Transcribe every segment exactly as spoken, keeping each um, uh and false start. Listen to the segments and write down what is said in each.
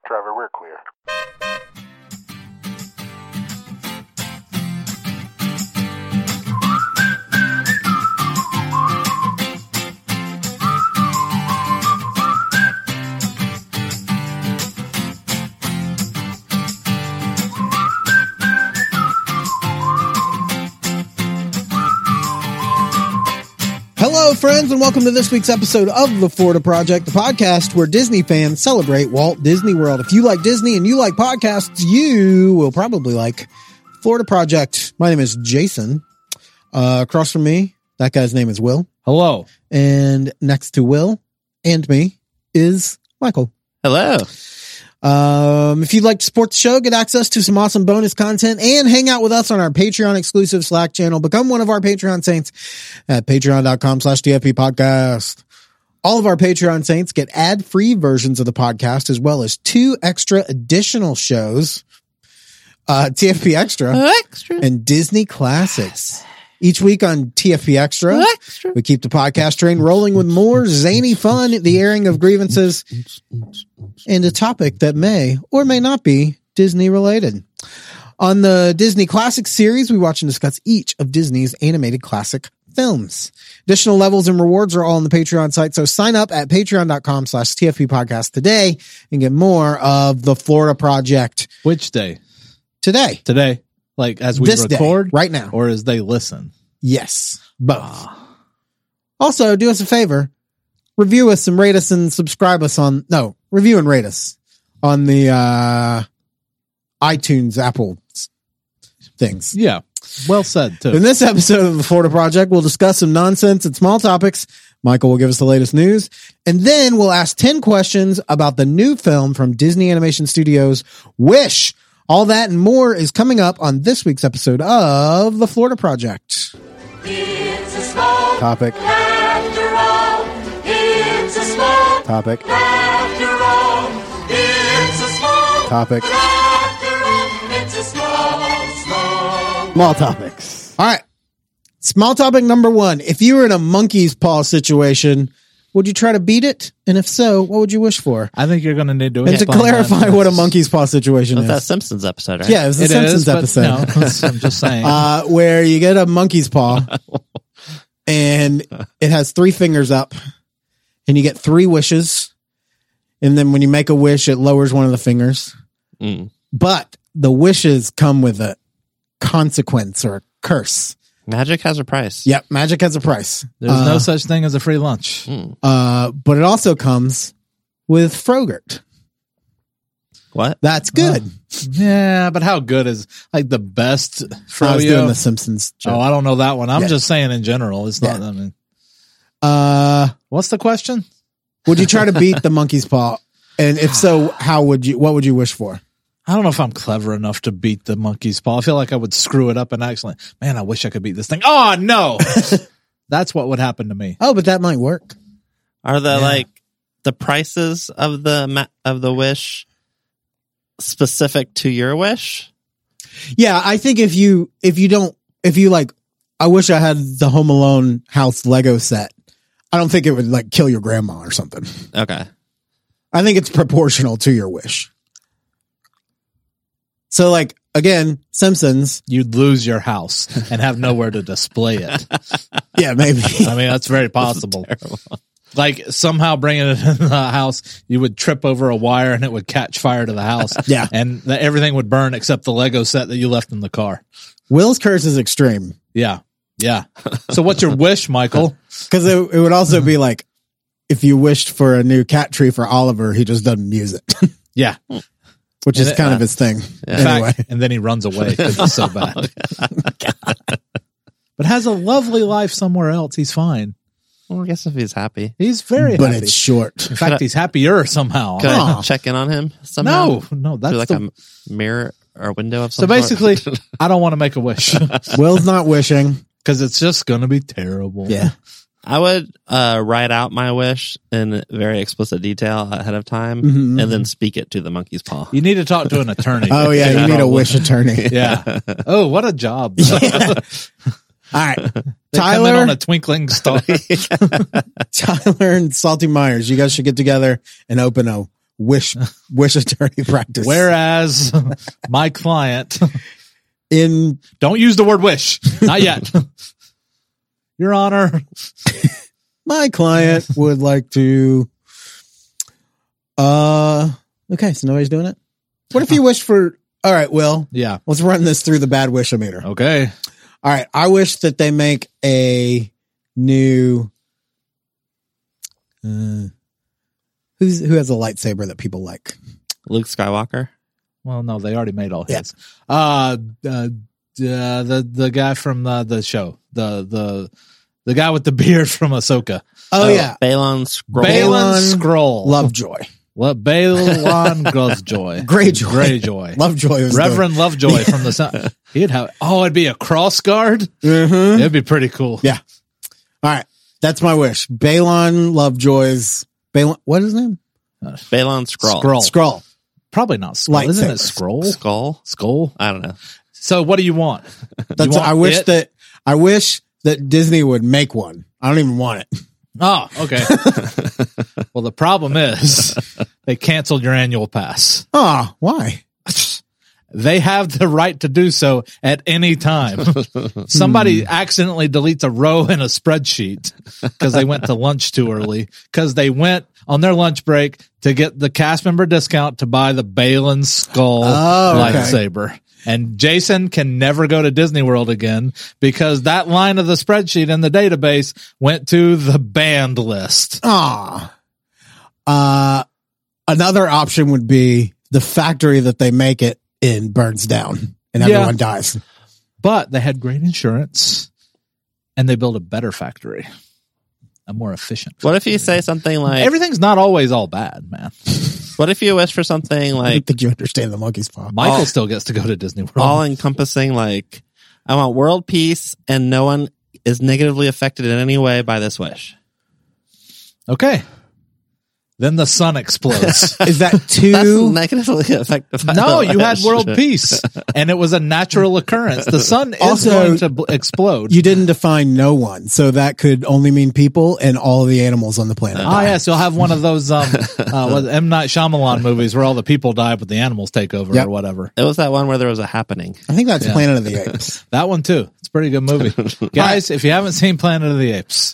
Trevor, we're clear. Hello, friends, and welcome to this week's episode of The Florida Project, the podcast where Disney fans celebrate Walt Disney World. If you like Disney and you like podcasts, you will probably like Florida Project. My name is Jason. Uh, across from me, that guy's name is Will. Hello. And next to Will and me is Michael. Hello. Um, if you'd like to support the show, get access to some awesome bonus content, and hang out with us on our Patreon exclusive Slack channel, become one of our Patreon saints at patreon.com slash TFP podcast. All of our Patreon saints get ad-free versions of the podcast, as well as two extra additional shows, uh, T F P Extra, Extra. and Disney Classics. Each week on T F P Extra, Extra. we keep the podcast train rolling with more zany fun, the airing of grievances, and a topic that may or may not be Disney related. On the Disney Classic series, we watch and discuss each of Disney's animated classic films. Additional levels and rewards are all on the Patreon site, so sign up at patreon.com slash TFP podcast today and get more of the Florida Project. Which day? Today. Today? Like as we This day, record? right now. Or as they listen? Yes, both. Also, do us a favor. Review us and rate us and subscribe us on, no, review and rate us on the uh, iTunes, Apple things. Yeah. Well said, too. In this episode of the Florida Project, we'll discuss some nonsense and small topics. Michael will give us the latest news. And then we'll ask ten questions about the new film from Disney Animation Studios, Wish. All that and more is coming up on this week's episode of the Florida Project. It's a small Topic. after all. It's a small Topic. after all. It's a small Topic. after all. It's a small, small. Small topics. All right. Small topic number one. If you were in a monkey's paw situation, would you try to beat it? And if so, what would you wish for? I think you're going to need to And to explain clarify that. what a monkey's paw situation That's that is. Simpsons episode, right? Yeah, it was the It Simpsons is, but episode. no, that's- I'm just saying. uh, where you get a monkey's paw and it has three fingers up and you get three wishes. And then when you make a wish, it lowers one of the fingers. Mm. But the wishes come with a consequence or a curse. Magic has a price. Yep. Magic has a price. There's uh, no such thing as a free lunch. Mm. Uh, but it also comes with Frogurt. What? That's good. Yeah, but how good is like the best I was froyo? doing the Simpsons joke. Oh, I don't know that one. I'm Yeah. just saying in general. It's not, Yeah. I mean, Uh, what's the question? would you try to beat the monkey's paw? And if so, how would you, what would you wish for? I don't know if I'm clever enough to beat the monkey's paw. I feel like I would screw it up and actually, man, I wish I could beat this thing. Oh, no. That's what would happen to me. Oh, but that might work. Are the Yeah. like the prices of the ma- of the wish specific to your wish? Yeah, I think if you, if you don't, if you like, I wish I had the Home Alone house Lego set. I don't think it would like kill your grandma or something. Okay. I think it's proportional to your wish. So like, again, Simpsons. You'd lose your house and have nowhere to display it. Yeah, maybe. I mean, that's very possible. Like somehow bringing it in the house, you would trip over a wire and it would catch fire to the house. Yeah. And the, everything would burn except the Lego set that you left in the car. Will's curse is extreme. Yeah. Yeah. So what's your wish, Michael? Because it, it would also be like, if you wished for a new cat tree for Oliver, he just doesn't use it, Yeah. which is And it- kind uh, of his thing. In Anyway. fact, and then he runs away because it's so bad. But has a lovely life somewhere else. He's fine. Well, I guess if he's happy. He's very but happy. it's short. In fact, he's happier somehow. Can I Aw. check in on him somehow? No, no, that's Through like the, a mirror or a window of so some basically, sort? I don't want to make a wish Will's not wishing. because it's just going to be terrible. Yeah. I would uh, write out my wish in very explicit detail ahead of time Mhm. and then speak it to the monkey's paw. You need to talk to an attorney. Oh yeah, you need a wish attorney. Yeah. Oh, what a job. All right, They come in Tyler, on a twinkling star. Tyler and Salty Myers, you guys should get together and open a wish wish attorney practice. Whereas my client, in don't use the word wish. Not yet. Your Honor. my client would like to. Uh, okay, so nobody's doing it. What if you wish for? All right, Will. Yeah. Let's run this through the bad wish-o-meter. Okay. All right, I wish that they make a new. Uh, who's who has a lightsaber that people like? Luke Skywalker. Well, no, they already made all his. Uh, uh, uh, the the guy from the, the show, the the the guy with the beard from Ahsoka. Oh, yeah, Balon Scroll. Balon Balon Scroll. Lovejoy. Lo- Balon Lovejoy. Greyjoy. Greyjoy. Lovejoy was Reverend Lovejoy from the sun. He'd have. Oh, it'd be a cross guard. Mm-hmm. It'd be pretty cool. Yeah. All right, that's my wish. Balon Lovejoy's Balon. What is his name? Balon Scroll. Scroll. Scroll. Probably not Skull. Isn't it Lightsaber. Scroll? Skull. Skull. I don't know. So, what do you want? That's. You want I wish it? that. I wish that Disney would make one. I don't even want it. Oh, okay. Well, the problem is they canceled your annual pass. Oh, why? They have the right to do so at any time. Somebody accidentally deletes a row in a spreadsheet because they went to lunch too early, because they went on their lunch break to get the cast member discount to buy the Balon Skull Oh, okay. lightsaber. And Jason can never go to Disney World again because that line of the spreadsheet in the database went to the banned list. Ah. Uh, another option would be the factory that they make it in burns down and Yeah. everyone dies. But they had great insurance and they built a better factory, a more efficient. What if you say something like, Everything's not always all bad, man. what if you wish for something I don't like think you understand the monkey's paw. Michael all- still gets to go to Disney World. all encompassing, like, I want world peace and no one is negatively affected in any way by this wish? Okay. Then the sun explodes. Is that That's too? negatively affected by No, the you had wish. world peace and it was a natural occurrence. The sun is Also, going to bl- explode. You didn't define no one, so that could only mean people and all of the animals on the planet. Ah, die. yes, you'll have one of those um, uh, what, M. Night Shyamalan movies where all the people die, but the animals take over Yep. or whatever. It was that one where there was a happening. I think that's Yeah. Planet of the Apes. That one too. It's a pretty good movie. Guys, if you haven't seen Planet of the Apes,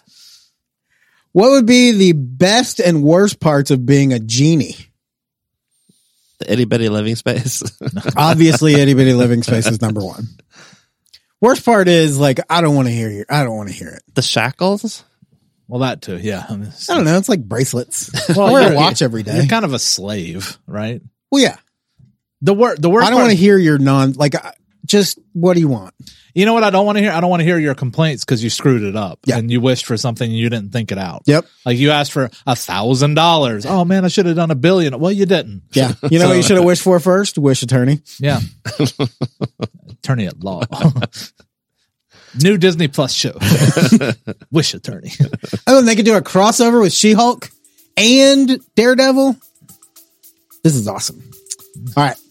What would be the best and worst parts of being a genie? The itty bitty living space. Obviously, itty bitty living space is number one. Worst part is like I don't want to hear you. I don't want to hear it. The shackles? well, that too, yeah. I, mean, it's- I don't know. It's like bracelets. Well, I wear a you're- watch every day. You're kind of a slave, right? Well, yeah. The word, the worst I don't part- want to hear your non. Like, I- just what do you want? You know what I don't want to hear? I don't want to hear your complaints because you screwed it up Yeah. and you wished for something and you didn't think it out. Yep. Like you asked for a thousand dollars. Oh man, I should have done a billion. Well, you didn't. Yeah. You know what you should have wished for first? Wish attorney. Yeah. Attorney at law. New Disney Plus show. Wish attorney. Oh, and they could do a crossover with She-Hulk and Daredevil. This is awesome. All right.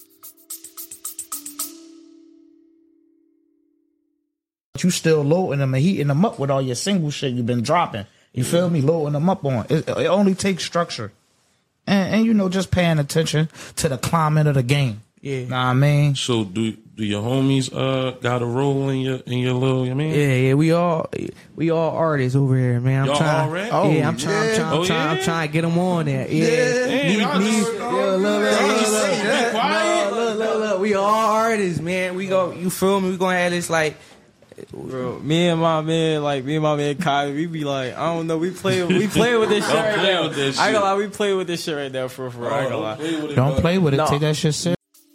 You still loading them and heating them up with all your single shit you've been dropping. You feel me? Loading them up on. It, it only takes structure. And, and, you know, just paying attention to the climate of the game. Yeah. Know what I mean? So do do your homies uh got a role in your in your little? You mean? Yeah, yeah, we all we all artists over here, man. I'm Y'all trying. already? Oh, yeah, I'm trying. I'm trying. I'm Oh, trying. I'm yeah? trying to get them on there. Yeah. Damn, Me- y'all me- just- yeah, look, look, look, y'all look, just look, say, look, be quiet. look, look, look. We all artists, man. We go. You feel me? We gonna have this like. Bro, me and my man, like me and my man Kai, we be like, I don't know, we play, we play with this shit Don't right play now. with this I ain't shit. gonna lie, we play with this shit right now for for. I ain't gonna lie. Play with it, Don't bro. play with it. No. Take that shit serious.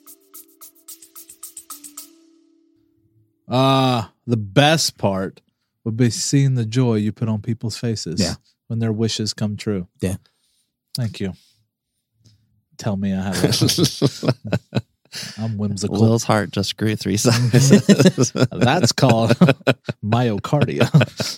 Uh, the best part would be seeing the joy you put on people's faces Yeah. when their wishes come true. Yeah. Thank you. Tell me I have a, I'm whimsical. Will's heart just grew three sizes. That's called myocardia.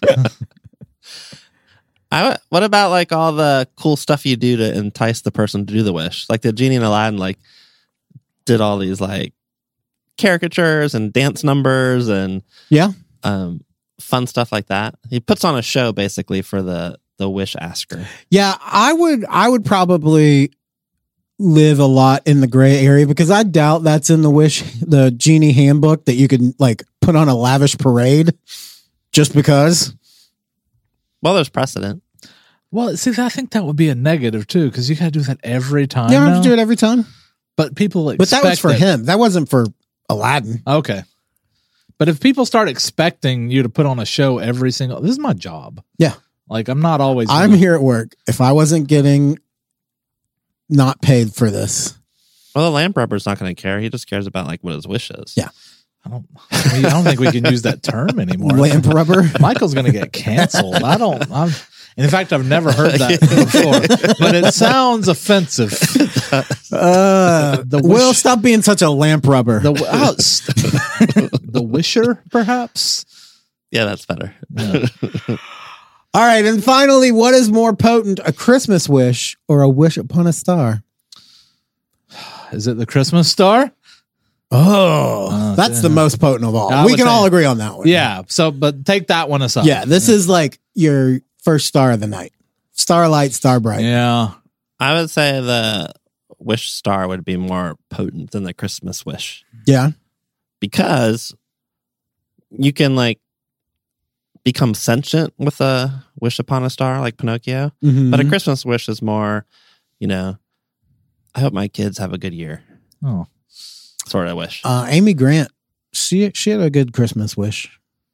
I, what about like all the cool stuff you do to entice the person to do the wish? Like the genie in Aladdin, like did all these like caricatures and dance numbers and Yeah. um, fun stuff like that. He puts on a show basically for the the wish asker. Yeah. I would, I would probably live a lot in the gray area because I doubt that's in the wish, the genie handbook that you could like put on a lavish parade just because. Well, there's precedent. Well, see, I think that would be a negative too, because you got to do that every time. You don't have now. to do it every time. But people expect But that was for it. him. That wasn't for Aladdin. Okay. But if people start expecting you to put on a show every single, this is my job. Yeah. Like I'm not always. I'm gonna- here at work. If I wasn't getting not paid for this. Well, the lamp rubber's not going to care. He just cares about like what his wish is. Yeah. I don't. I, mean, I don't think we can use that term anymore. Lamp rubber. Michael's going to get canceled. I don't. I'm. In fact, I've never heard that before, but it sounds offensive. Uh, The Will, wish- stop being such a lamp rubber. The oh, st- the wisher, perhaps. Yeah, that's better. All right. And finally, what is more potent, a Christmas wish or a wish upon a star? Is it the Christmas star? Oh, Oh, that's yeah. the most potent of all. I we would can say- all agree on that one. Yeah. So, but take that one aside. Yeah. This is like your first star of the night. Starlight, star bright. Yeah. I would say the wish star would be more potent than the Christmas wish Yeah. because you can like become sentient with a wish upon a star like Pinocchio. Mhm. But a Christmas wish is more, you know, I hope my kids have a good year. Oh. Sort of wish. Uh, Amy Grant, she she had a good Christmas wish.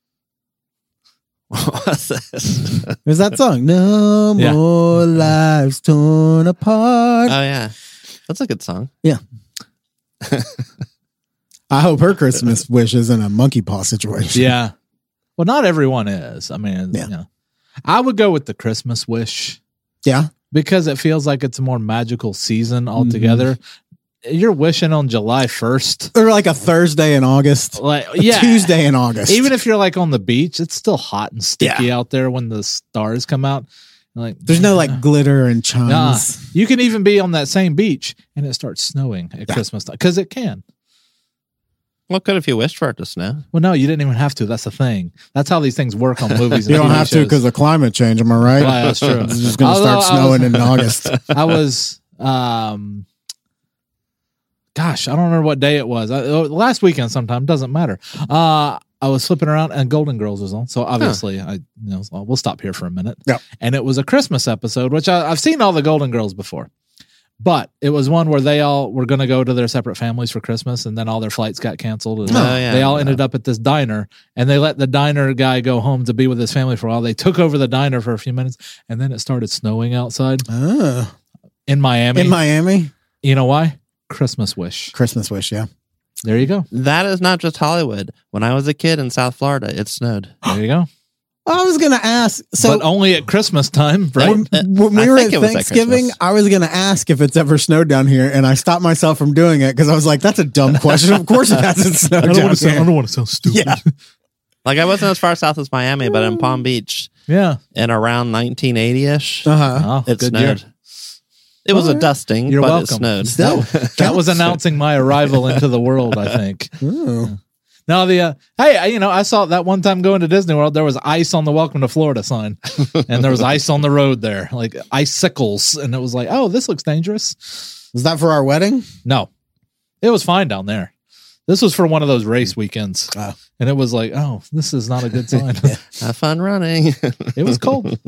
What's this? There's that song, No Yeah. More Lives Torn Apart. Oh yeah, that's a good song. I hope her Christmas wish isn't a monkey paw situation. Yeah. Well, not everyone is. I mean, Yeah. you know, I would go with the Christmas wish Yeah. because it feels like it's a more magical season altogether. You're wishing on July first. Or like a Thursday in August. Like, A yeah. Tuesday in August. Even if you're like on the beach, it's still hot and sticky out there when the stars come out. Like, there's no like glitter and chimes. nah. You can even be on that same beach and it starts snowing at Yeah. Christmas time because it can. Well, good if you wished for it to snow. Well, no, you didn't even have to. That's the thing. That's how these things work on movies. You and don't T V have to shows. because of climate change. Am I right? Well, that's true. It's just going to Although start I was- snowing in August. I was, um, gosh, I don't remember what day it was. I, uh, last weekend, sometime doesn't matter. Uh, I was flipping around and Golden Girls was on, so obviously I, you know, well, we'll stop here for a minute. Yep. And it was a Christmas episode, which I, I've seen all the Golden Girls before, but it was one where they all were going to go to their separate families for Christmas, and then all their flights got canceled. And Oh, yeah, they all yeah. ended up at this diner, and they let the diner guy go home to be with his family for a while. They took over the diner for a few minutes, and then it started snowing outside Ah, in Miami. in Miami, You know why? Christmas wish. Christmas wish, yeah. There you go. That is not just Hollywood. When I was a kid in South Florida, it snowed. There you go. I was going to ask. So but only at Christmas time, right? when, Uh, when we I were think at it was at Thanksgiving, Christmas. I was going to ask if it's ever snowed down here, and I stopped myself from doing it because I was like, that's a dumb question. Of course it hasn't snowed down here. want to sound stupid. Yeah. Like I wasn't as far south as Miami, but in Palm Beach Yeah. in around nineteen eighty-ish, Uh-huh. Oh, it good snowed. year. It was a Alright. dusting, You're but welcome. it snowed. Still. That was announcing my arrival into the world, I think. Ooh. No, the uh, hey, I- you know, I saw that one time going to Disney World. There was ice on the "Welcome to Florida" sign, and there was ice on the road there, like icicles, and it was like, oh, this looks dangerous. Was that for our wedding? No, it was fine down there. This was for one of those race weekends, Oh. and it was like, oh, this is not a good sign. Have fun running. It was cold. And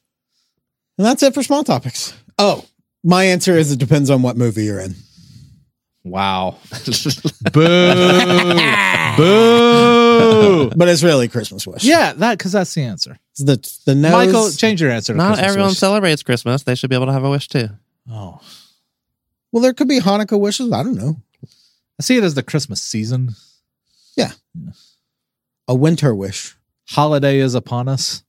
that's it for small topics. Oh, my answer is it depends on what movie you're in. Wow. Boo. Boo. But it's really Christmas wish. Yeah, that because that's the answer. It's the the nose. Michael, change your answer. To Not Christmas everyone wish. celebrates Christmas. They should be able to have a wish too. Oh, Well, there could be Hanukkah wishes. I don't know. I see it as the Christmas season. A winter wish. Holiday is upon us.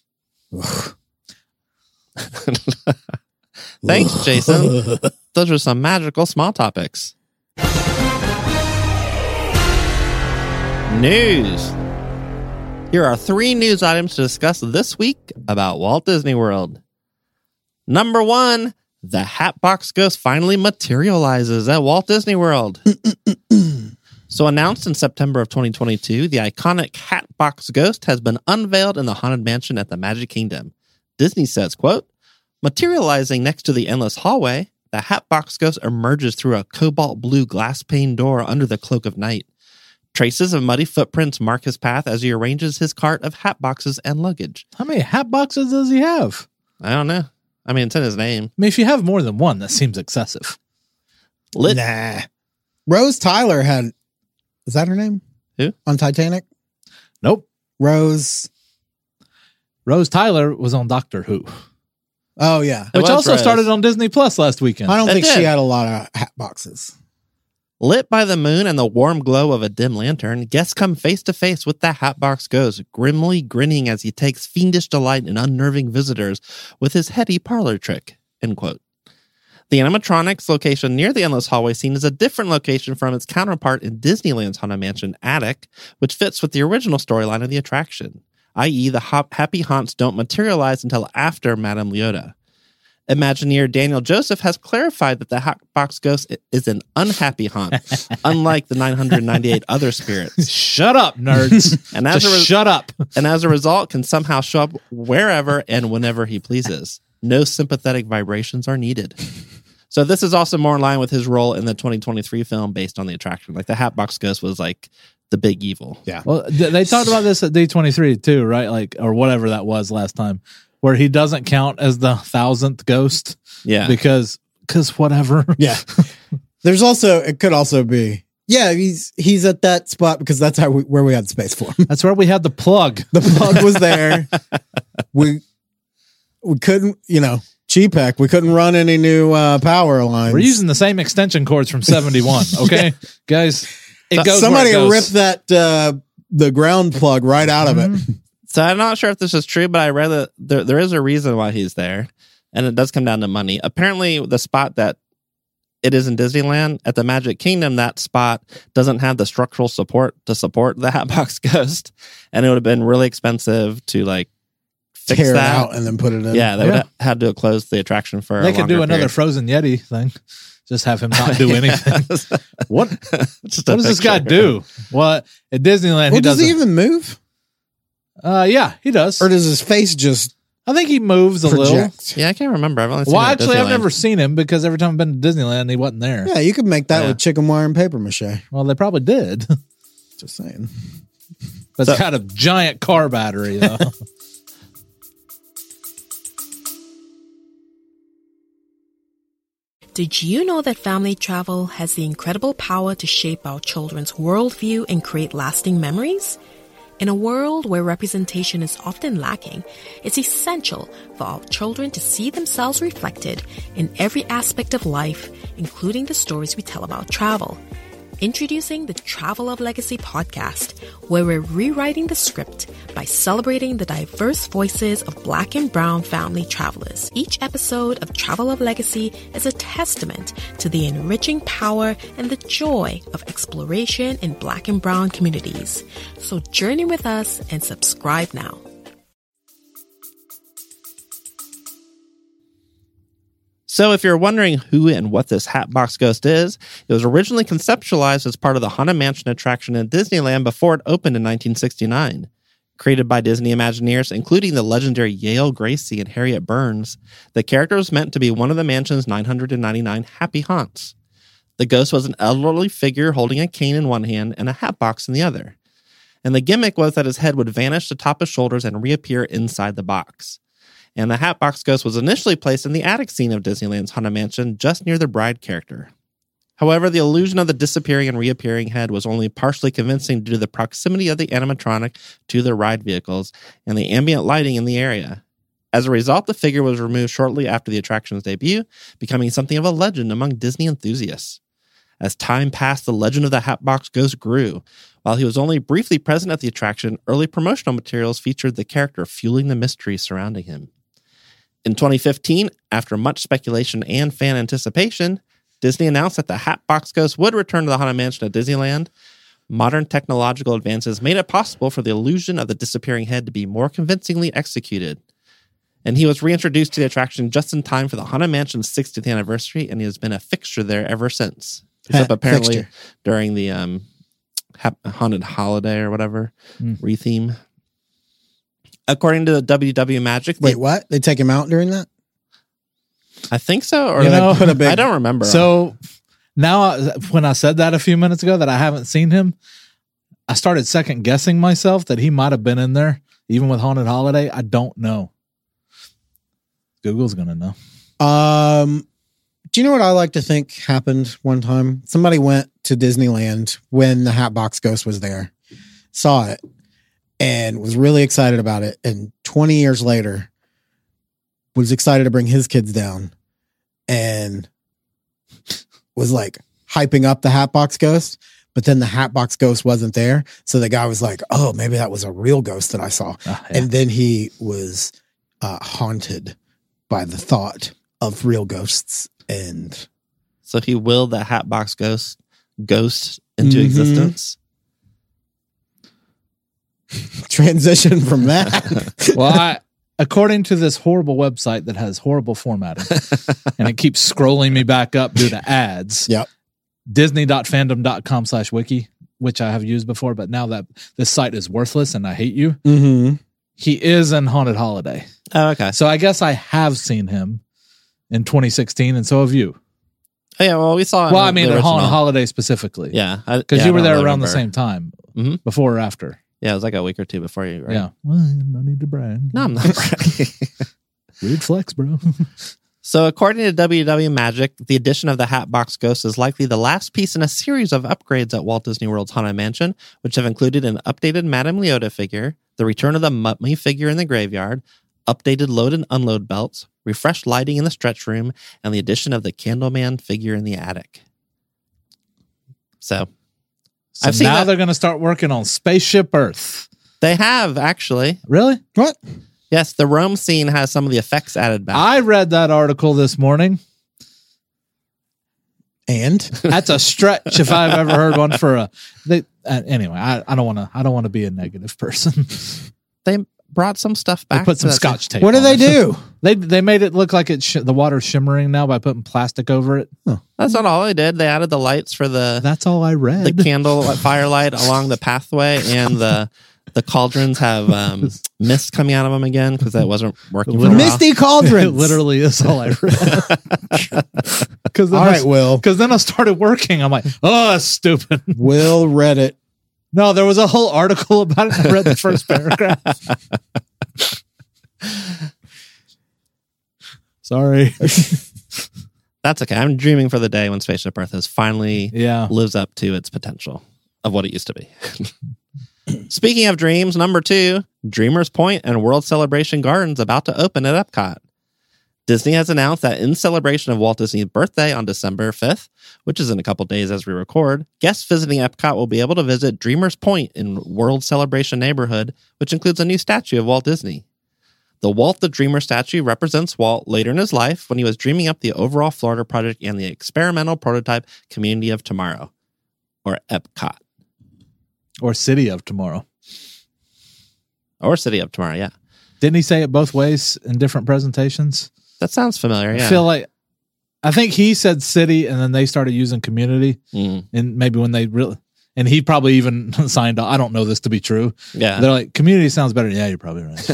Thanks, Jason. Those are some magical small topics. News. Here are three news items to discuss this week about Walt Disney World. Number one, the Hatbox Ghost finally materializes at Walt Disney World. So announced in September of twenty twenty-two, the iconic Hatbox Ghost has been unveiled in the Haunted Mansion at the Magic Kingdom. Disney says, quote, materializing next to the endless hallway, the the Hatbox Ghost emerges through a cobalt blue glass pane door under the cloak of night. Traces of muddy footprints mark his path as he arranges his cart of hat boxes and luggage. How many hat boxes does he have? I don't know. I mean, it's in his name. I mean, if you have more than one, that seems excessive. Lit. Nah. Rose Tyler had, is that her name? Who? On Titanic? Nope. Rose. Rose Tyler was on Doctor Who, Oh, yeah. It which was also Rose. started on Disney Plus last weekend. I don't It think she did. had a lot of hat boxes. Lit by the moon and the warm glow of a dim lantern, guests come face to face with the Hatbox Ghost, grimly grinning as he takes fiendish delight in unnerving visitors with his heady parlor trick. End quote. The animatronics location near the endless hallway scene is a different location from its counterpart in Disneyland's Haunted Mansion attic, which fits with the original storyline of the attraction, that is the hop- happy haunts don't materialize until after Madame Leota. Imagineer Daniel Joseph has clarified that the Hatbox Ghost is an unhappy haunt, unlike the nine hundred ninety-eight other spirits. Shut up, nerds. And as Just a re- shut up. and as a result, can somehow show up wherever and whenever he pleases. No sympathetic vibrations are needed. So this is also more in line with his role in the twenty twenty-three film based on the attraction. Like the Hatbox Ghost was like the big evil. Yeah. Well, th- they talked about this at D twenty-three too, right? Like, or whatever that was last time, where he doesn't count as the thousandth ghost Yeah. because, because whatever. Yeah. There's also, it could also be, yeah, he's he's at that spot because that's how we, where we had space for him. That's where we had the plug. The plug was there. we we couldn't, you know, G PEC, we couldn't run any new uh, power lines. We're using the same extension cords from seventy-one. Okay, guys, it goes. Somebody where it goes. ripped that uh, the ground plug right out of it. So I'm not sure if this is true, but I read that there, there is a reason why he's there. And it does come down to money. Apparently, the spot that it is in Disneyland, at the Magic Kingdom, that spot doesn't have the structural support to support the Hatbox Ghost. And it would have been really expensive to like fix Tear that. it out and then put it in. Yeah, they Yeah. would have had to close the attraction for They a could do longer another period. Frozen Yeti thing. Just have him not do anything. What? Just a What does this guy picture. do? What at Disneyland? Well, he does does. he even move? Uh, yeah, he does. Or does his face just I think he moves a little. project? Yeah, I can't remember. I've only seen Well, it at actually, I've Disneyland. never seen him because every time I've been to Disneyland, he wasn't there. Yeah, you could make that Yeah. with chicken wire and paper mache. Well, they probably did. Just saying. But So- it's got a giant car battery, though. Did you know that family travel has the incredible power to shape our children's worldview and create lasting memories? In a world where representation is often lacking, it's essential for our children to see themselves reflected in every aspect of life, including the stories we tell about travel. Introducing the Travel of Legacy podcast, where we're rewriting the script by celebrating the diverse voices of Black and Brown family travelers. Each episode of Travel of Legacy is a testament to the enriching power and the joy of exploration in Black and Brown communities. So journey with us and subscribe now. So if you're wondering who and what this Hatbox Ghost is, it was originally conceptualized as part of the Haunted Mansion attraction in Disneyland before it opened in nineteen sixty-nine. Created by Disney Imagineers, including the legendary Yale Gracie and Harriet Burns, the character was meant to be one of the mansion's nine hundred ninety-nine happy haunts. The ghost was an elderly figure holding a cane in one hand and a hat box in the other. And the gimmick was that his head would vanish atop his shoulders and reappear inside the box. And the Hatbox Ghost was initially placed in the attic scene of Disneyland's Haunted Mansion, just near the bride character. However, the illusion of the disappearing and reappearing head was only partially convincing due to the proximity of the animatronic to the ride vehicles and the ambient lighting in the area. As a result, the figure was removed shortly after the attraction's debut, becoming something of a legend among Disney enthusiasts. As time passed, the legend of the Hatbox Ghost grew. While he was only briefly present at the attraction, early promotional materials featured the character fueling the mystery surrounding him. In twenty fifteen, after much speculation and fan anticipation, Disney announced that the Hatbox Ghost would return to the Haunted Mansion at Disneyland. Modern technological advances made it possible for the illusion of the disappearing head to be more convincingly executed. And he was reintroduced to the attraction just in time for the Haunted Mansion's sixtieth anniversary, and he has been a fixture there ever since. Except apparently Fixture. during the um, ha- Haunted Holiday or whatever Mm. retheme. According to the W W Magic, Wait, the- what? They take him out during that? I think so. Or You they know, put a big, I don't remember. So now, I- when I said that a few minutes ago that I haven't seen him, I started second guessing myself that he might have been in there, even with Haunted Holiday. I don't know. Google's gonna know. Um, do you know what I like to think happened one time? Somebody went to Disneyland when the Hatbox Ghost was there, saw it, and was really excited about it. And twenty years later, was excited to bring his kids down and was like hyping up the Hatbox Ghost. But then the Hatbox Ghost wasn't there. So the guy was like, oh, maybe that was a real ghost that I saw. Oh, yeah. And then he was uh, haunted by the thought of real ghosts. And so he willed the Hatbox Ghost ghost into Mhm. existence. transition from that. Well, I, according to this horrible website that has horrible formatting, and it keeps scrolling me back up due to ads. Yep. Disney.fandom.com slash wiki, which I have used before, but now that this site is worthless and I hate you, Mm-hmm. he is in Haunted Holiday. Oh, okay. So I guess I have seen him in twenty sixteen, and so have you. Oh, yeah, well, we saw. Well, in I mean, the at Haunted original. Holiday specifically. Yeah, I- Because yeah, you I were don't there really around the remember. same time, Mhm. before or after. Yeah, it was like a week or two before you. Right? Yeah. Well, no need to brag. No, I'm not. Right. Weird flex, bro. So, according to W W Magic, the addition of the Hatbox Ghost is likely the last piece in a series of upgrades at Walt Disney World's Haunted Mansion, which have included an updated Madame Leota figure, the return of the Mummy figure in the graveyard, updated load and unload belts, refreshed lighting in the stretch room, and the addition of the Candleman figure in the attic. So, So I've seen now that- they're going to start working on Spaceship Earth. they have actually. Really? What? Yes, the Rome scene has some of the effects added back. I read that article this morning. And That's a stretch if I've ever heard one for a. They, uh, anyway, I, I don't want to. I don't want to be a negative person. they brought some stuff They back. put some to that- Scotch tape. what do on they it. do? They they made it look like it sh- the water's shimmering now by putting plastic over it. That's not all they did. They added the lights for the That's all I read. the candle firelight along the pathway, and the the cauldrons have um, mist coming out of them again because that wasn't working. For a while. Misty It cauldrons. literally is all I read. Because All right, Will. Because then I started working. I'm like, oh, that's stupid. Will read it. No, there was a whole article about it. I read the first paragraph. Sorry. That's okay. I'm dreaming for the day when Spaceship Earth is finally Yeah. lives up to its potential of what it used to be. Speaking of dreams, number two, Dreamers Point and World Celebration Gardens about to open at Epcot. Disney has announced that in celebration of Walt Disney's birthday on December fifth, which is in a couple days as we record, guests visiting Epcot will be able to visit Dreamers Point in World Celebration neighborhood, which includes a new statue of Walt Disney. The Walt the Dreamer statue represents Walt later in his life when he was dreaming up the overall Florida project and the experimental prototype Community of Tomorrow, or Epcot. Or City of Tomorrow. Or City of Tomorrow, yeah. Didn't he say it both ways in different presentations? That sounds familiar, yeah. I feel like, I think he said city and then they started using community. Mm, And maybe when they really, and he probably even signed off. I don't know this to be true. yeah. They're like, community sounds better. Yeah, you're probably right.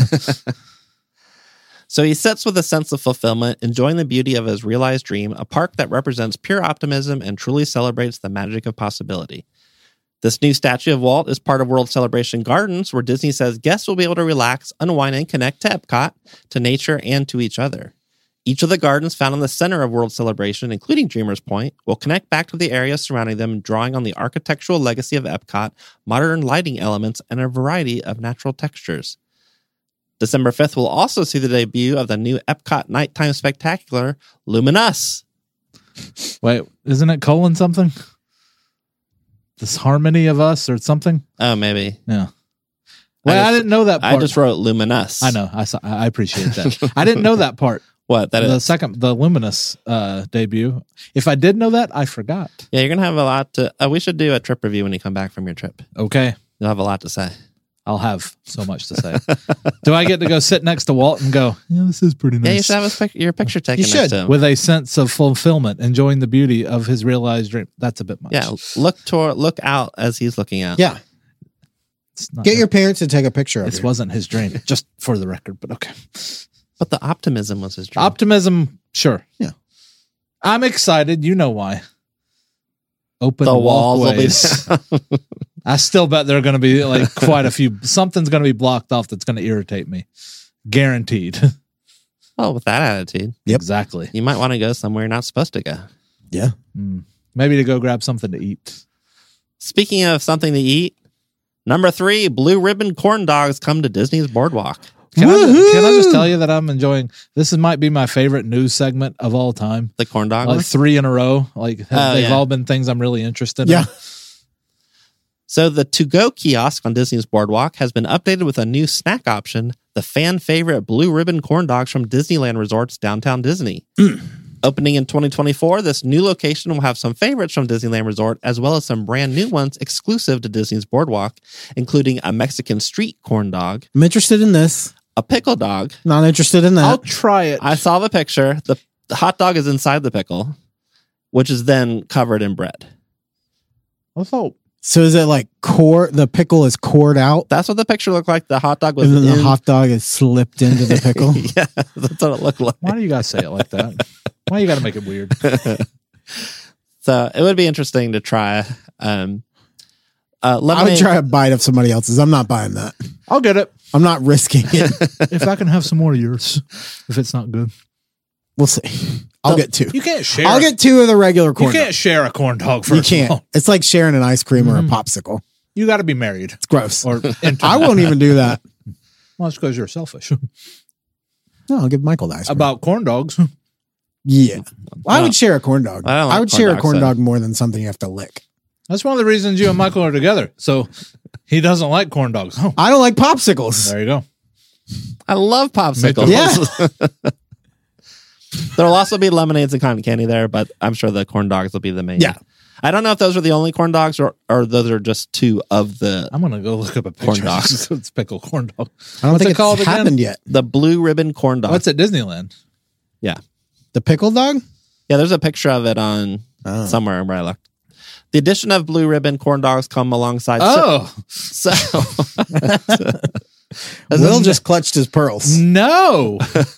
So he sits with a sense of fulfillment, enjoying the beauty of his realized dream, a park that represents pure optimism and truly celebrates the magic of possibility. This new statue of Walt is part of World Celebration Gardens, where Disney says guests will be able to relax, unwind, and connect to Epcot, to nature, and to each other. Each of the gardens found in the center of World Celebration, including Dreamers Point, will connect back to the area surrounding them, drawing on the architectural legacy of Epcot, modern lighting elements, and a variety of natural textures. December fifth will also see the debut of the new Epcot nighttime spectacular, Luminous. Wait, isn't it colon something? This harmony of us or something? Oh, maybe. Yeah. Well, I, just- didn't know that part. I just wrote Luminous. I know. I saw, I appreciate that. I didn't know that part. What? That the is. second, the Luminous uh, debut. If I did know that, I forgot. Yeah, you're going to have a lot to. Uh, we should do a trip review when you come back from your trip. Okay. You'll have a lot to say. I'll have so much to say. Do I get to go sit next to Walt and go, yeah, this is pretty nice? Yeah, you should have a pic- your picture taken You next should. to him. With a sense of fulfillment, enjoying the beauty of his realized dream. That's a bit much. Yeah, look toward, look out as he's looking out. Yeah. It's not Get your parents to take a picture of This you. wasn't his dream, just for the record, but okay. But the optimism was his dream. Optimism Sure. Yeah. I'm excited. You know why. Open The walls will be walkways. I still bet there are going to be like quite a few. Something's going to be blocked off that's going to irritate me. Guaranteed. Well, with that attitude, Yep. Exactly. you might want to go somewhere you're not supposed to go. Yeah. Mm. Maybe to go grab something to eat. Speaking of something to eat, number three, blue ribbon corn dogs come to Disney's Boardwalk. Can I, just, can I just tell you that I'm enjoying this? Is might be my favorite news segment of all time. The corn dog. Like three in a row. Like Oh, they've yeah. all been things I'm really interested Yeah. in. So the to-go kiosk on Disney's Boardwalk has been updated with a new snack option, the fan favorite blue ribbon corn dogs from Disneyland Resorts downtown Disney. Opening in twenty twenty-four, this new location will have some favorites from Disneyland Resort, as well as some brand new ones exclusive to Disney's Boardwalk, including a Mexican street corn dog, I'm interested in this. a pickle dog. Not interested in that. I'll try it. I saw the picture. The, the hot dog is inside the pickle, which is then covered in bread. I thought So is it like core? The pickle is cored out, That's what the picture looked like. The hot dog was and then the in- hot dog is slipped into the pickle. yeah, that's what it looked like. why do you guys say it like that? Why you got to make it weird? So it would be interesting to try. Um, uh, I would lemonade, try a bite of somebody else's. I'm not buying that. I'll get it I'm not risking it. if I can have some more of yours. If it's not good, We'll see. I'll get two. you can't share. I'll get two of the regular corn. You can't dogs. share a corn dog. You First can't. of all, It's like sharing an ice cream or a Mhm. popsicle. you got to be married It's gross. or I won't even do that. Well, it's because you're selfish No, I'll give Michael the ice cream. about corn dogs. Yeah. Well, I No. would share a corn dog. I don't like I would corn share a dogs, corn so- dog more than something you have to lick. That's one of the reasons you and Michael are together. So he doesn't like corn dogs. Oh, I don't like popsicles. there you go. I love popsicles. Yeah. There'll also be lemonades and cotton candy there, but I'm sure the corn dogs will be the main. Yeah. I don't know if those are the only corn dogs or, or those are just two of the I'm gonna go look up a Corn picture. dogs. It's pickle corn dog. I don't What's think it it's called again? happened yet. the blue ribbon corn dogs. What's at Disneyland? Yeah. The pickle dog? Yeah, there's a picture of it on Oh. somewhere where I looked. The addition of blue ribbon corn dogs come alongside. Oh So, Will just clutched his pearls. no!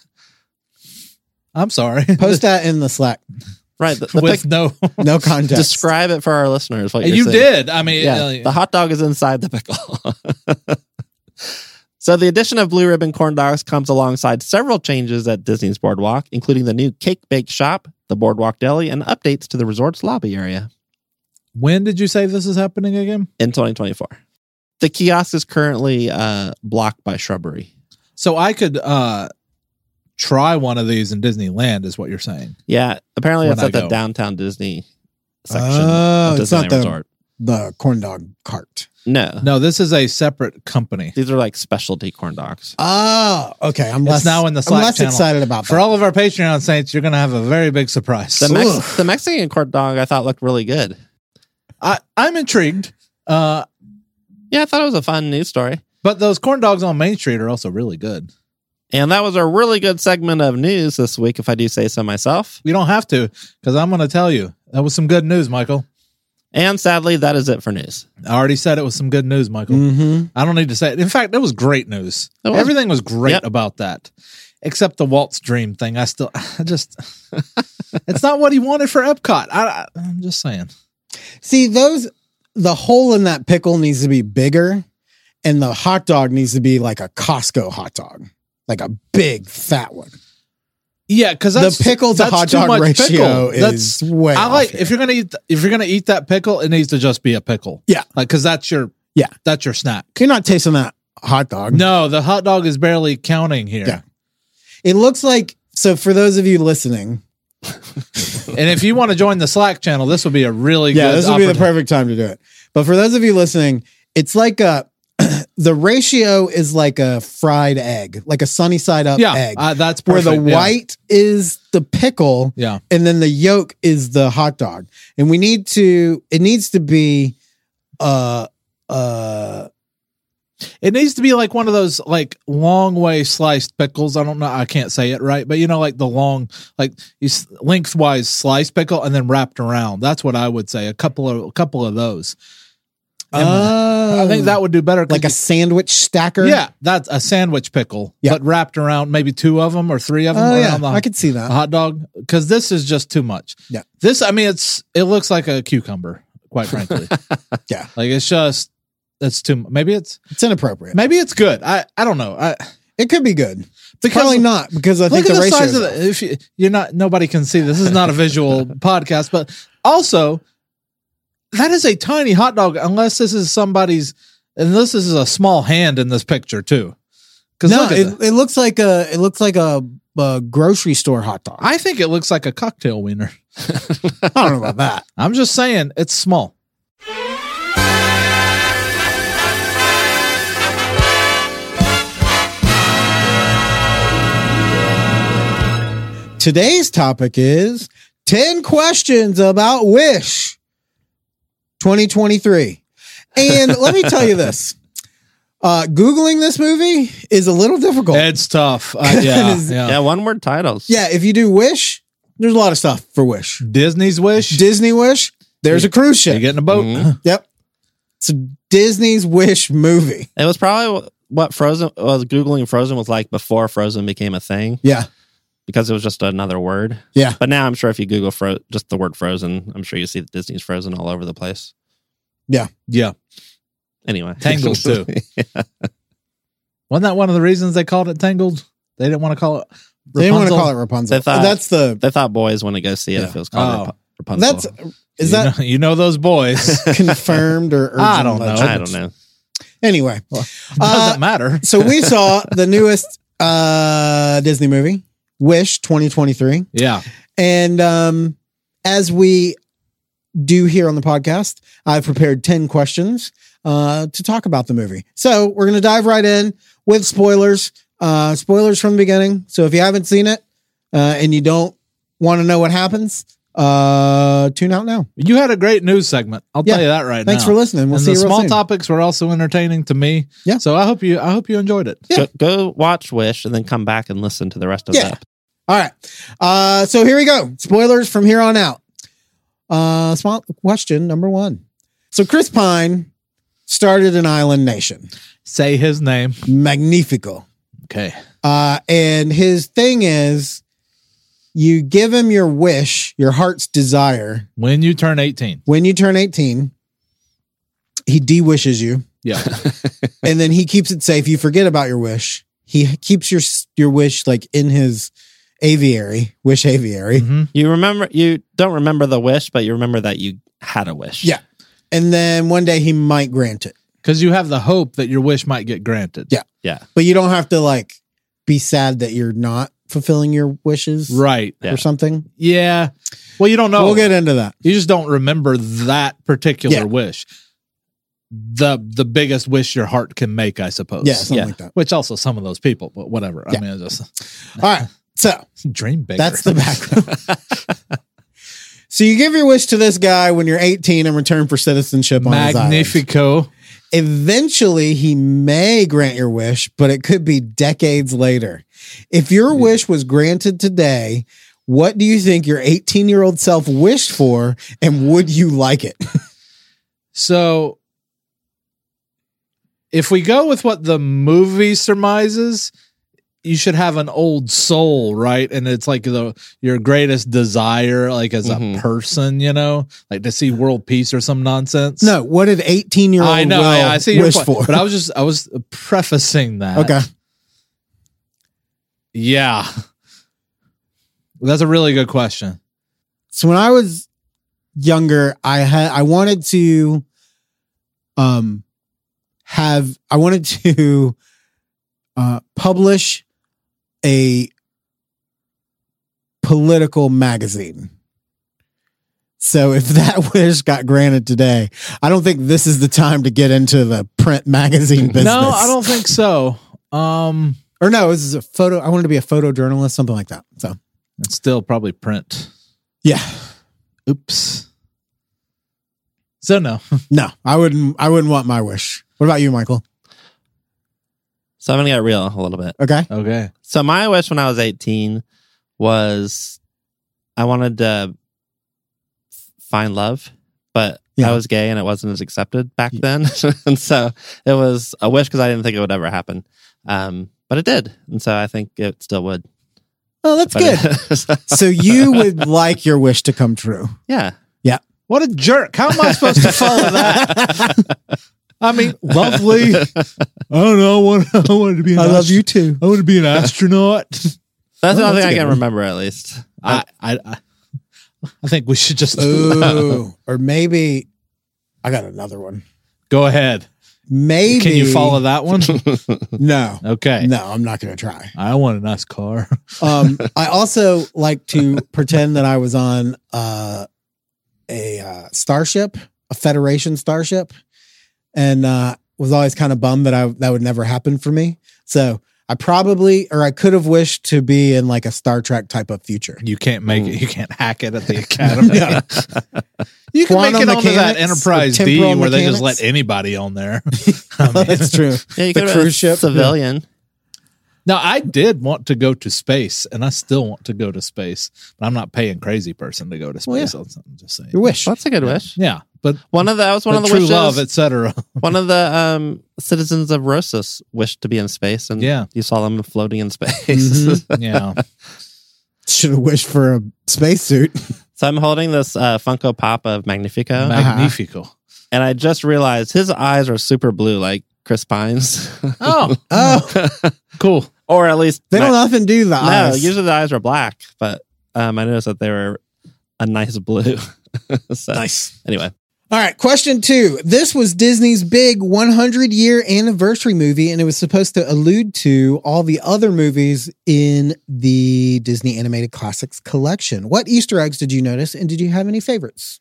I'm sorry. Post that in the Slack. right. The, the With pic- no, No context. describe it for our listeners. What you're you saying. did. I mean, Yeah, uh, the hot dog is inside the pickle. So the addition of blue ribbon corn dogs comes alongside several changes at Disney's Boardwalk, including the new cake bake shop, the Boardwalk Deli, and updates to the resort's lobby area when did you say this is happening again? in twenty twenty-four. The kiosk is currently uh, blocked by shrubbery. So I could uh try one of these in Disneyland, is what you're saying? Yeah, apparently When it's I at the go. downtown Disney section Oh, of it's not Disneyland the- Resort. the corn dog cart. No, No, this is a separate company. these are like specialty corn dogs. Oh, okay. I'm It's less, now in the I'm Slack less channel. excited about For that. all of our Patreon saints, you're going to have a very big surprise. The, Mex- Oof. the Mexican corn dog I thought looked really good. I, I'm intrigued. Uh, Yeah, I thought it was a fun news story. but those corn dogs on Main Street are also really good. And that was a really good segment of news this week, if I do say so myself. You don't have to, because I'm going to tell you. That was some good news, Michael. And sadly, that is it for news. I already said it was some good news, Michael. Mm-hmm. I don't need to say it. In fact, it was great news. It was. Everything was great Yep. about that, except the Walt's dream thing. I still, I just, it's not what he wanted for Epcot. I, I, I'm just saying. See, those, the hole in that pickle needs to be bigger, and the hot dog needs to be like a Costco hot dog, like a big fat one. Yeah, because The pickle to hot dog ratio is way I off like here. if you're gonna eat if you're gonna eat that pickle, it needs to just be a pickle. Yeah. like because that's your Yeah. that's your snack. You're not tasting that hot dog. No, the hot dog is barely counting here. Yeah. It looks like, so for those of you listening, And if you want to join the Slack channel, this would be a really yeah, good. this would be the opportunity. perfect time to do it. But for those of you listening, it's like a, the ratio is like a fried egg, like a sunny side up Yeah, egg, uh, that's where perfect. the yeah. white is the pickle, Yeah, and then the yolk is the hot dog. And we need to, it needs to be, uh, uh, it needs to be like one of those like long way sliced pickles. I don't know, I can't say it right, but you know, like the long, like you s- lengthwise sliced pickle and then wrapped around. That's what I would say. A couple of a couple of those. Oh, I think that would do better. 'cause like a you- sandwich stacker. yeah, that's a sandwich pickle, Yeah. but wrapped around maybe two of them or three of them Oh around yeah, the, I could see that. the hot dog. Because this is just too much. Yeah. This, I mean, it's it looks like a cucumber, quite frankly. Yeah, Like it's just it's too. mu- Maybe it's it's inappropriate. maybe it's good. I I don't know. I It could be good. Because- Probably not because I look think at the, the, ratio. size of the. If you, you're not, nobody can see. This is not a visual podcast, but also that is a tiny hot dog. Unless this is somebody's, unless this is a small hand in this picture too. Because No, look at it, that. it looks like a it looks like a, a grocery store hot dog. I, I think it looks like a cocktail wiener. don't know about that. I'm just saying it's small. Today's topic is ten questions about Wish twenty twenty-three. And let me tell you this. Uh, Googling this movie is a little difficult. It's tough. Uh, yeah, yeah. Yeah, one word titles. yeah, if you do Wish, there's a lot of stuff for Wish. Disney's Wish. Disney Wish, there's a cruise You ship. get in a boat. Mhm. Yep. It's a Disney's Wish movie. It was probably what Frozen was Googling Frozen was like before Frozen became a thing Yeah. because it was just another word. Yeah. But now I'm sure if you Google Fro- just the word Frozen, I'm sure you see Disney's Frozen all over the place. Yeah. Anyway. Tangled, too. Wasn't that one of the reasons they called it Tangled? They didn't want to call it They didn't want to Rapunzel? call it Rapunzel. They thought- That's the They thought boys want to go see it Yeah. if it was called Oh. Rap- Rapunzel. that's is you that know, you know those boys. confirmed or urgent I don't know. legend? I don't know. Anyway, Doesn't Uh, matter. so we saw the newest uh Disney movie, Wish twenty twenty-tee. Yeah. And um as we do here on the podcast, I've prepared ten questions uh to talk about the movie. So we're going to dive right in with spoilers. Uh spoilers from the beginning. So if you haven't seen it uh and you don't want to know what happens, uh tune out now. You had a great news segment. I'll Yeah. tell you that right Thanks now. for listening. We'll and see the you real small soon. topics were also entertaining to me. Yeah. So I hope you I hope you enjoyed it. Yeah. Go, go watch Wish and then come back and listen to the rest of Yeah. that. All right. Uh, so here we go. Spoilers from here on out. Uh, small question number one. So Chris Pine started an island nation, Say his name. Magnifico. Okay. Uh, and his thing is you give him your wish, your heart's desire. When you turn eighteen. When you turn eighteen, he de-wishes you Yeah. and then he keeps it safe. You forget about your wish. He keeps your, your wish like in his aviary, wish aviary. Mhm. You remember, you don't remember the wish, but you remember that you had a wish. Yeah. And then one day he might grant it. Because you have the hope that your wish might get granted. Yeah. Yeah. But you don't have to like be sad that you're not fulfilling your wishes Right. or something. Yeah. Well, you don't know. We'll get into that. You just don't remember that particular Yeah. wish. The the biggest wish your heart can make, I suppose. Yeah, something Yeah. like that. Which also some of those people, but whatever. Yeah. I mean, it's just All right. So dream bigger. that's the background. So you give your wish to this guy when you're eighteen in return for citizenship on his island. Magnifico. Eventually, he may grant your wish, but it could be decades later. If your wish was granted today, what do you think your eighteen-year-old self wished for, and would you like it? So if we go with what the movie surmises, you should have an old soul, right? And it's like the your greatest desire, like as Mhm. a person, you know, like to see world peace or some nonsense. No, what did eighteen-year-old I know, Will I, I see your wish point, for? but I was just I was prefacing that. Okay. Yeah, that's a really good question. So when I was younger, I had I wanted to um have I wanted to uh publish a political magazine. So if that wish got granted today, I don't think this is the time to get into the print magazine business. No, I don't think so. Um, Or no, this is a photo. I wanted to be a photojournalist, something like that. So it's still probably print. yeah. Oops. So no. No, I wouldn't I wouldn't want my wish. What about you, Michael? So I'm going to get real a little bit. Okay. Okay. So my wish when I was eighteen was I wanted to f- find love but Yeah. I was gay and it wasn't as accepted back then. And so it was a wish because I didn't think it would ever happen. Um, but it did. And so I think it still would. Oh, that's But good. it- So you would like your wish to come true. yeah. Yeah. What a jerk. How am I supposed to follow that? I mean, lovely. I don't know. I want, I wanted to be an I love astro- you too. I want to be an astronaut. That's Oh, the only that's thing a I can good one. remember, at least. I, I, I I think we should just Ooh. Or maybe I got another one. go ahead. Maybe. Can you follow that one? No. Okay. No, I'm not going to try. I want a nice car. Um, I also like to pretend that I was on uh, a uh, starship, a Federation starship, and uh, was always kind of bummed that I that would never happen for me. So I probably, or I could have wished to be in like a Star Trek type of future. You can't make it. You can't hack it at the academy. No. You can Quantum make it onto that mechanics Enterprise or D temporal where they just mechanics? let anybody on there. I mean, That's true. Yeah, you The could have cruise been a ship. civilian. now, I did want to go to space, and I still want to go to space, but I'm not paying crazy person to go to Well, yeah. space. I'm just saying. Your wish. That's a good wish. Yeah, but One of the, that was one but of the true wishes. love, et cetera. One of the um, citizens of Rosas wished to be in space, and Yeah. you saw them floating in space. Mhm. Yeah. Should have wished for a spacesuit. So I'm holding this uh, Funko Pop of Magnifico, Magnifico. and I just realized his eyes are super blue, like Chris Pine's, Oh, Oh, cool. or at least they don't Ma- often do the No, eyes. usually the eyes are black, but um, I noticed that they were a nice blue. So, Nice. Anyway, All right, question two. This was Disney's big one hundred year anniversary movie, and it was supposed to allude to all the other movies in the Disney Animated Classics collection. What Easter eggs did you notice, and did you have any favorites?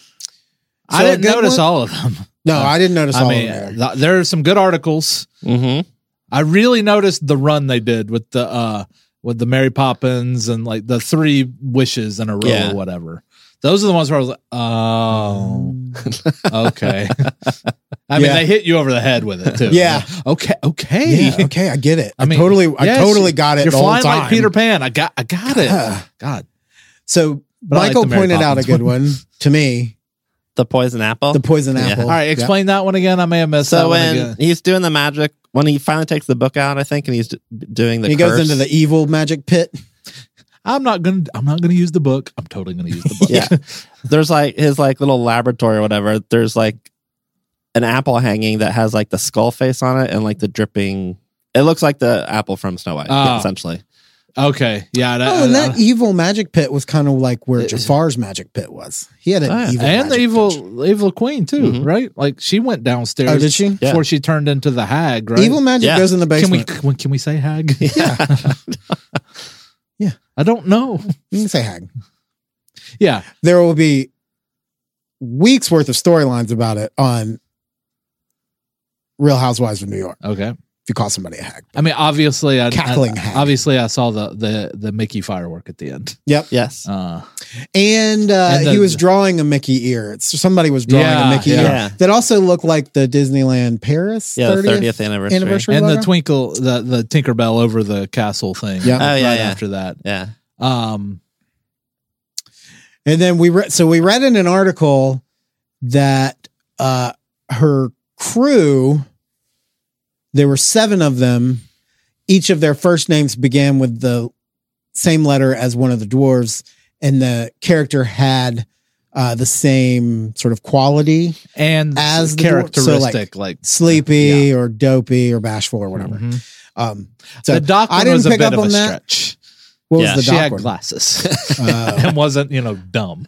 I So a didn't good notice one- all of them. No, I didn't notice I all mean, of them. either. th- there are some good articles. mm-hmm. I really noticed the run they did with the uh with the Mary Poppins and like the three wishes in a row Yeah. or whatever. Those are the ones where I was like, oh, okay. I mean, Yeah. they hit you over the head with it too. Yeah. Okay. Okay. Yeah, okay, I get it. I, I mean, totally, I yes, totally got it You're the whole flying time. like Peter Pan. I got, I got it. Yeah. God. So But I like Michael the Mary pointed out a Poppins good one. one to me. The poison apple. The poison Yeah. apple. All right. Explain that one again. I may have missed that So one when again. he's doing the magic, when he finally takes the book out, I think, and he's d- doing the He curse. goes into the evil magic pit. I'm not gonna. I'm not gonna use the book. I'm totally gonna use the book. Yeah. There's like his like little laboratory or whatever. There's like an apple hanging that has like the skull face on it and like the dripping. It looks like the apple from Snow White, Oh. essentially. Okay. Yeah. That, Oh, and uh, that evil magic pit was kind of like where It- Jafar's magic pit was. He had an Ah, evil and the magic evil pit. evil queen too, Mhm. right? Like she went downstairs. Oh, did she? Yeah. Before she turned into the hag, right? Evil magic Yeah. goes in the Can we basement. can we, can we say hag? Yeah. Yeah. I don't know. You can say hag. Yeah. There will be weeks worth of storylines about it on Real Housewives of New York. Okay. If you call somebody a hag. I mean, obviously, I, Cackling I hag. obviously I saw the the the Mickey firework at the end. Yep. Yes. Uh, And, uh, And the- he was drawing a Mickey ear. It's somebody was drawing Yeah, a Mickey yeah. ear Yeah. that also looked like the Disneyland Paris Yeah, the thirtieth, thirtieth anniversary. anniversary and the logo. twinkle, the the Tinkerbell over the castle thing. Yeah. Oh, yeah, right yeah. after that. Yeah. Um. And then we read, so we read in an article that uh, her crew, there were seven of them. Each of their first names began with the same letter as one of the dwarves, and the character had uh, the same sort of quality, And As the dwar- characteristic, so, like, sleepy or dopey or bashful or whatever. mhm. Um, so the doc I one didn't was a pick bit up of a on that. stretch. What Yeah, was She the doc had one? glasses Oh. and wasn't, you know, dumb.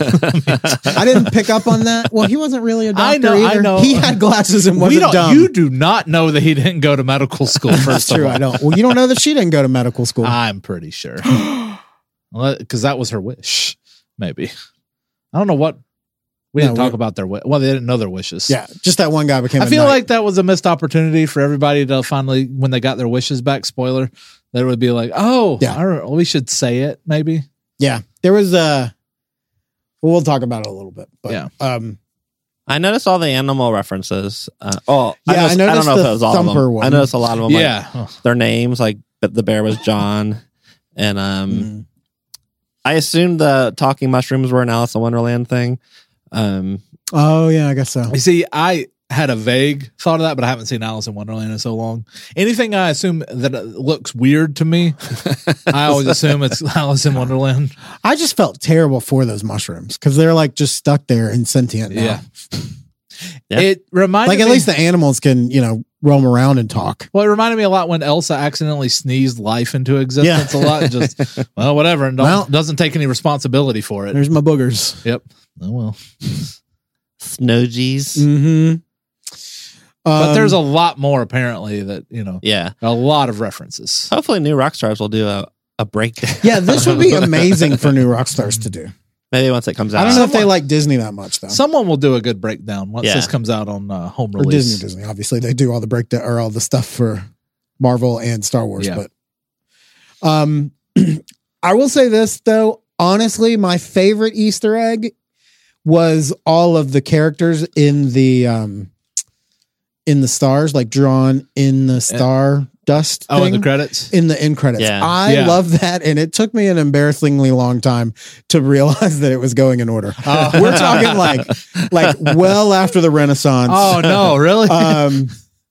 I didn't pick up on that. Well, he wasn't really a doctor I know, I either. know. He had glasses and we wasn't don't. dumb. You do not know that he didn't go to medical school. That's First of true. all. I don't. Well, you don't know that she didn't go to medical school. I'm pretty sure. Because that was her wish. Maybe. I don't know what. We No, didn't talk we- about their wish. Well, they didn't know their wishes. yeah, just that one guy became. I a feel knight. like that was a missed opportunity for everybody to finally, when they got their wishes back, spoiler, they would be like, oh, Yeah. I don't, we should say it, maybe. yeah, there was a. Well, we'll talk about it a little bit, but Yeah. um, I noticed all the animal references. Uh, oh, Yeah, I I, noticed, I, don't noticed know if the it was all of Thumper them. one. I noticed a lot of them. Like, yeah. their names, like but the bear was John, and um, mm, I assumed the talking mushrooms were an Alice in Wonderland thing. Um, Oh yeah, I guess so. You see, I had a vague thought of that, but I haven't seen Alice in Wonderland in so long. Anything I assume that it looks weird to me, I always assume it's Alice in Wonderland. I just felt terrible for those mushrooms because they're like just stuck there and sentient now. Yeah. Yeah. It reminded Like at me, least the animals can, you know, roam around and talk. well, it reminded me a lot when Elsa accidentally sneezed life into existence Yeah. a lot. Just, well, whatever. And don't, Well- doesn't take any responsibility for it. There's my boogers. Yep. Oh, well. Snowgies. Mm-hmm. But Um, there's a lot more apparently that, you know, Yeah. a lot of references. Hopefully, new rock stars will do a, a breakdown. yeah, this would be amazing for new rock stars to do. Maybe once it comes out. I don't know if they like Disney that much though. Someone will do a good breakdown once Yeah. this comes out on uh, home Or release. Disney, Disney. Obviously, they do all the breakdown or all the stuff for Marvel and Star Wars. Yeah. But um, I will say this though. Honestly, my favorite Easter egg was all of the characters in the um, in the stars, like drawn in the star dust. Oh, in thing. the credits? In the end credits. Yeah. I Yeah. love that. And it took me an embarrassingly long time to realize that it was going in order. Oh. We're talking like, like well after the Renaissance. Oh, no, really? Um,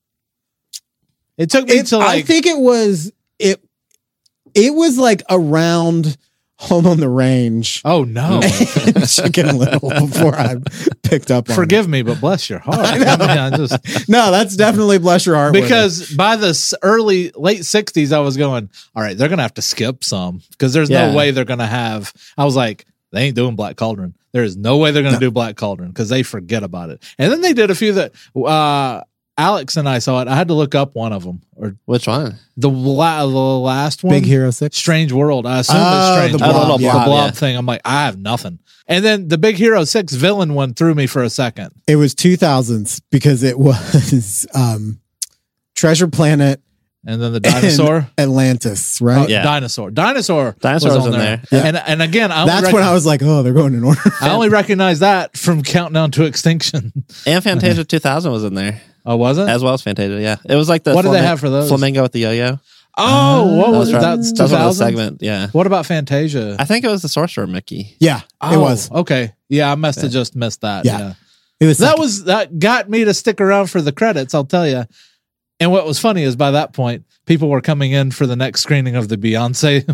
it took me it, to I like, think it was, it, it was like around Home on the Range. oh, no. and Chicken Little before I picked up on Forgive me, but bless your heart. I mean, I just, it. No, that's definitely bless your heart. with it. because by the s- early, late sixties, I was going, all right, they're going to have to skip some because there's Yeah. no way they're going to have. I was like, they ain't doing Black Cauldron. There is no way they're going to do Black Cauldron because they forget about it. And then they did a few that uh, Alex and I saw it. I had to look up one of them or Which one? the, la- the last one. Big Hero Six. Strange World. I assume Oh, it's Strange the World. blob, the yeah. blob Yeah. thing. I'm like, I have nothing. And then the Big Hero Six villain one threw me for a second. It was two thousands because it was um, Treasure Planet And then the dinosaur. and Atlantis, right? Oh, Yeah. Dinosaur. Dinosaur. Dinosaur was was on in there. there. And and again, I only That's rec- when I was like, oh, they're going in order. I only recognize that from Countdown to Extinction. And Fantasia two thousand was in there, Oh, was it? as well as Fantasia. Yeah. It was like the. What did they flamin- have for those? Flamingo with the yo yo. Oh, what That was was, that? right. That's That was one of the two thousand? segment. Yeah. What about Fantasia? I think it was the Sorcerer Mickey. Yeah, it Oh, was. okay. Yeah, I must have just missed that. Yeah. Yeah. It was That second. was that got me to stick around for the credits, I'll tell you. And what was funny is by that point, people were coming in for the next screening of the Beyonce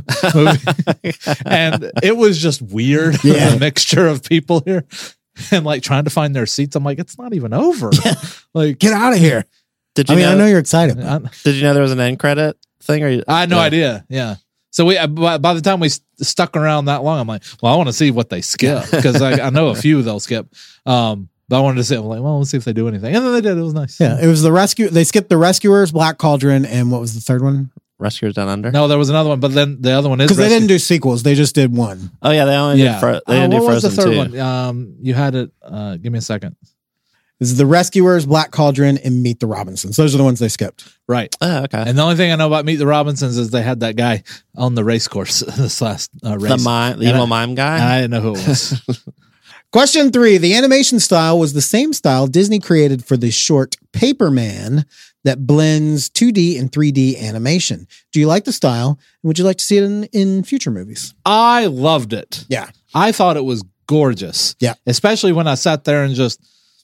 movie. And it was just weird. Yeah. The mixture of people here and like trying to find their seats. I'm like, it's not even over. Like, Get out of here. Did you I mean, know? I know you're excited. I, Did you know there was an end credit thing? Or you, I had no Yeah. idea. Yeah. So we, by, by the time we st- stuck around that long, I'm like, well, I want to see what they skip because I, I know a few they'll skip. Um, but I wanted to see. I'm like, well, let's see if they do anything, and then they did. It was nice. Yeah, it was the rescue. They skipped the Rescuers, Black Cauldron, and what was the third one? Rescuers Down Under. No, there was another one, but then the other one is Because they Rescue- didn't do sequels; they just did one. Oh yeah, they only Yeah. did. Fro- they Oh, didn't do what was Frozen the third two. one? Um, you had it. Uh, give me a second. This is the Rescuers, Black Cauldron, and Meet the Robinsons. Those are the ones they skipped. Right. Oh okay. And the only thing I know about Meet the Robinsons is they had that guy on the race course this last uh, race. the mime, the And evil I- mime guy. and I didn't know who it was. Question three: the animation style was the same style Disney created for the short Paperman that blends two D and three D animation. Do you like the style? And would you like to see it in, in future movies? I loved it. Yeah. I thought it was gorgeous. Yeah. Especially when I sat there and just.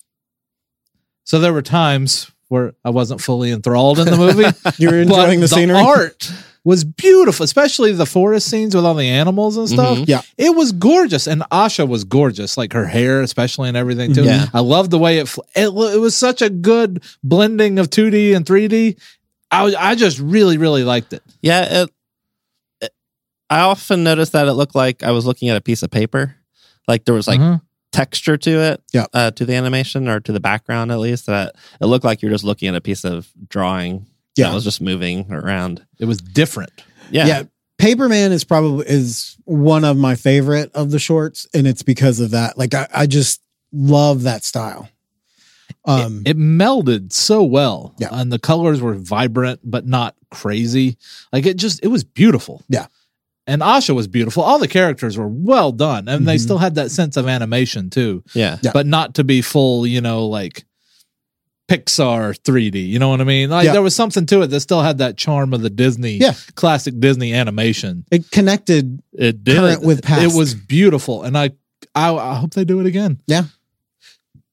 So there were times where I wasn't fully enthralled in the movie. You were enjoying but the scenery? art was beautiful, especially the forest scenes with all the animals and stuff. Mhm. Yeah. It was gorgeous. And Asha was gorgeous, like her hair, especially and everything too. Yeah. I loved the way it, fl- it, wa- it was such a good blending of two D and three D. I was, I just really, really liked it. Yeah, it, it- I often noticed that it looked like I was looking at a piece of paper. Like there was like Mhm. texture to it, Yeah. uh, to the animation or to the background at least. That it looked like you're just looking at a piece of drawing. Yeah. that was just moving around. It was different. Yeah, Yeah. Paperman is probably is one of my favorite of the shorts, and it's because of that. Like I, I just love that style. Um, it melded so well. Yeah. And the colors were vibrant, but not crazy. Like it just, it was beautiful. Yeah. And Asha was beautiful. All the characters were well done. And they Mhm. still had that sense of animation too, yeah, Yeah. but not to be full, you know, like Pixar three D. You know what I mean? Like Yeah. there was something to it that still had that charm of the Disney, Yeah. classic Disney animation. it connected. It did. Current with past. It was beautiful. And I, I, I hope they do it again. Yeah.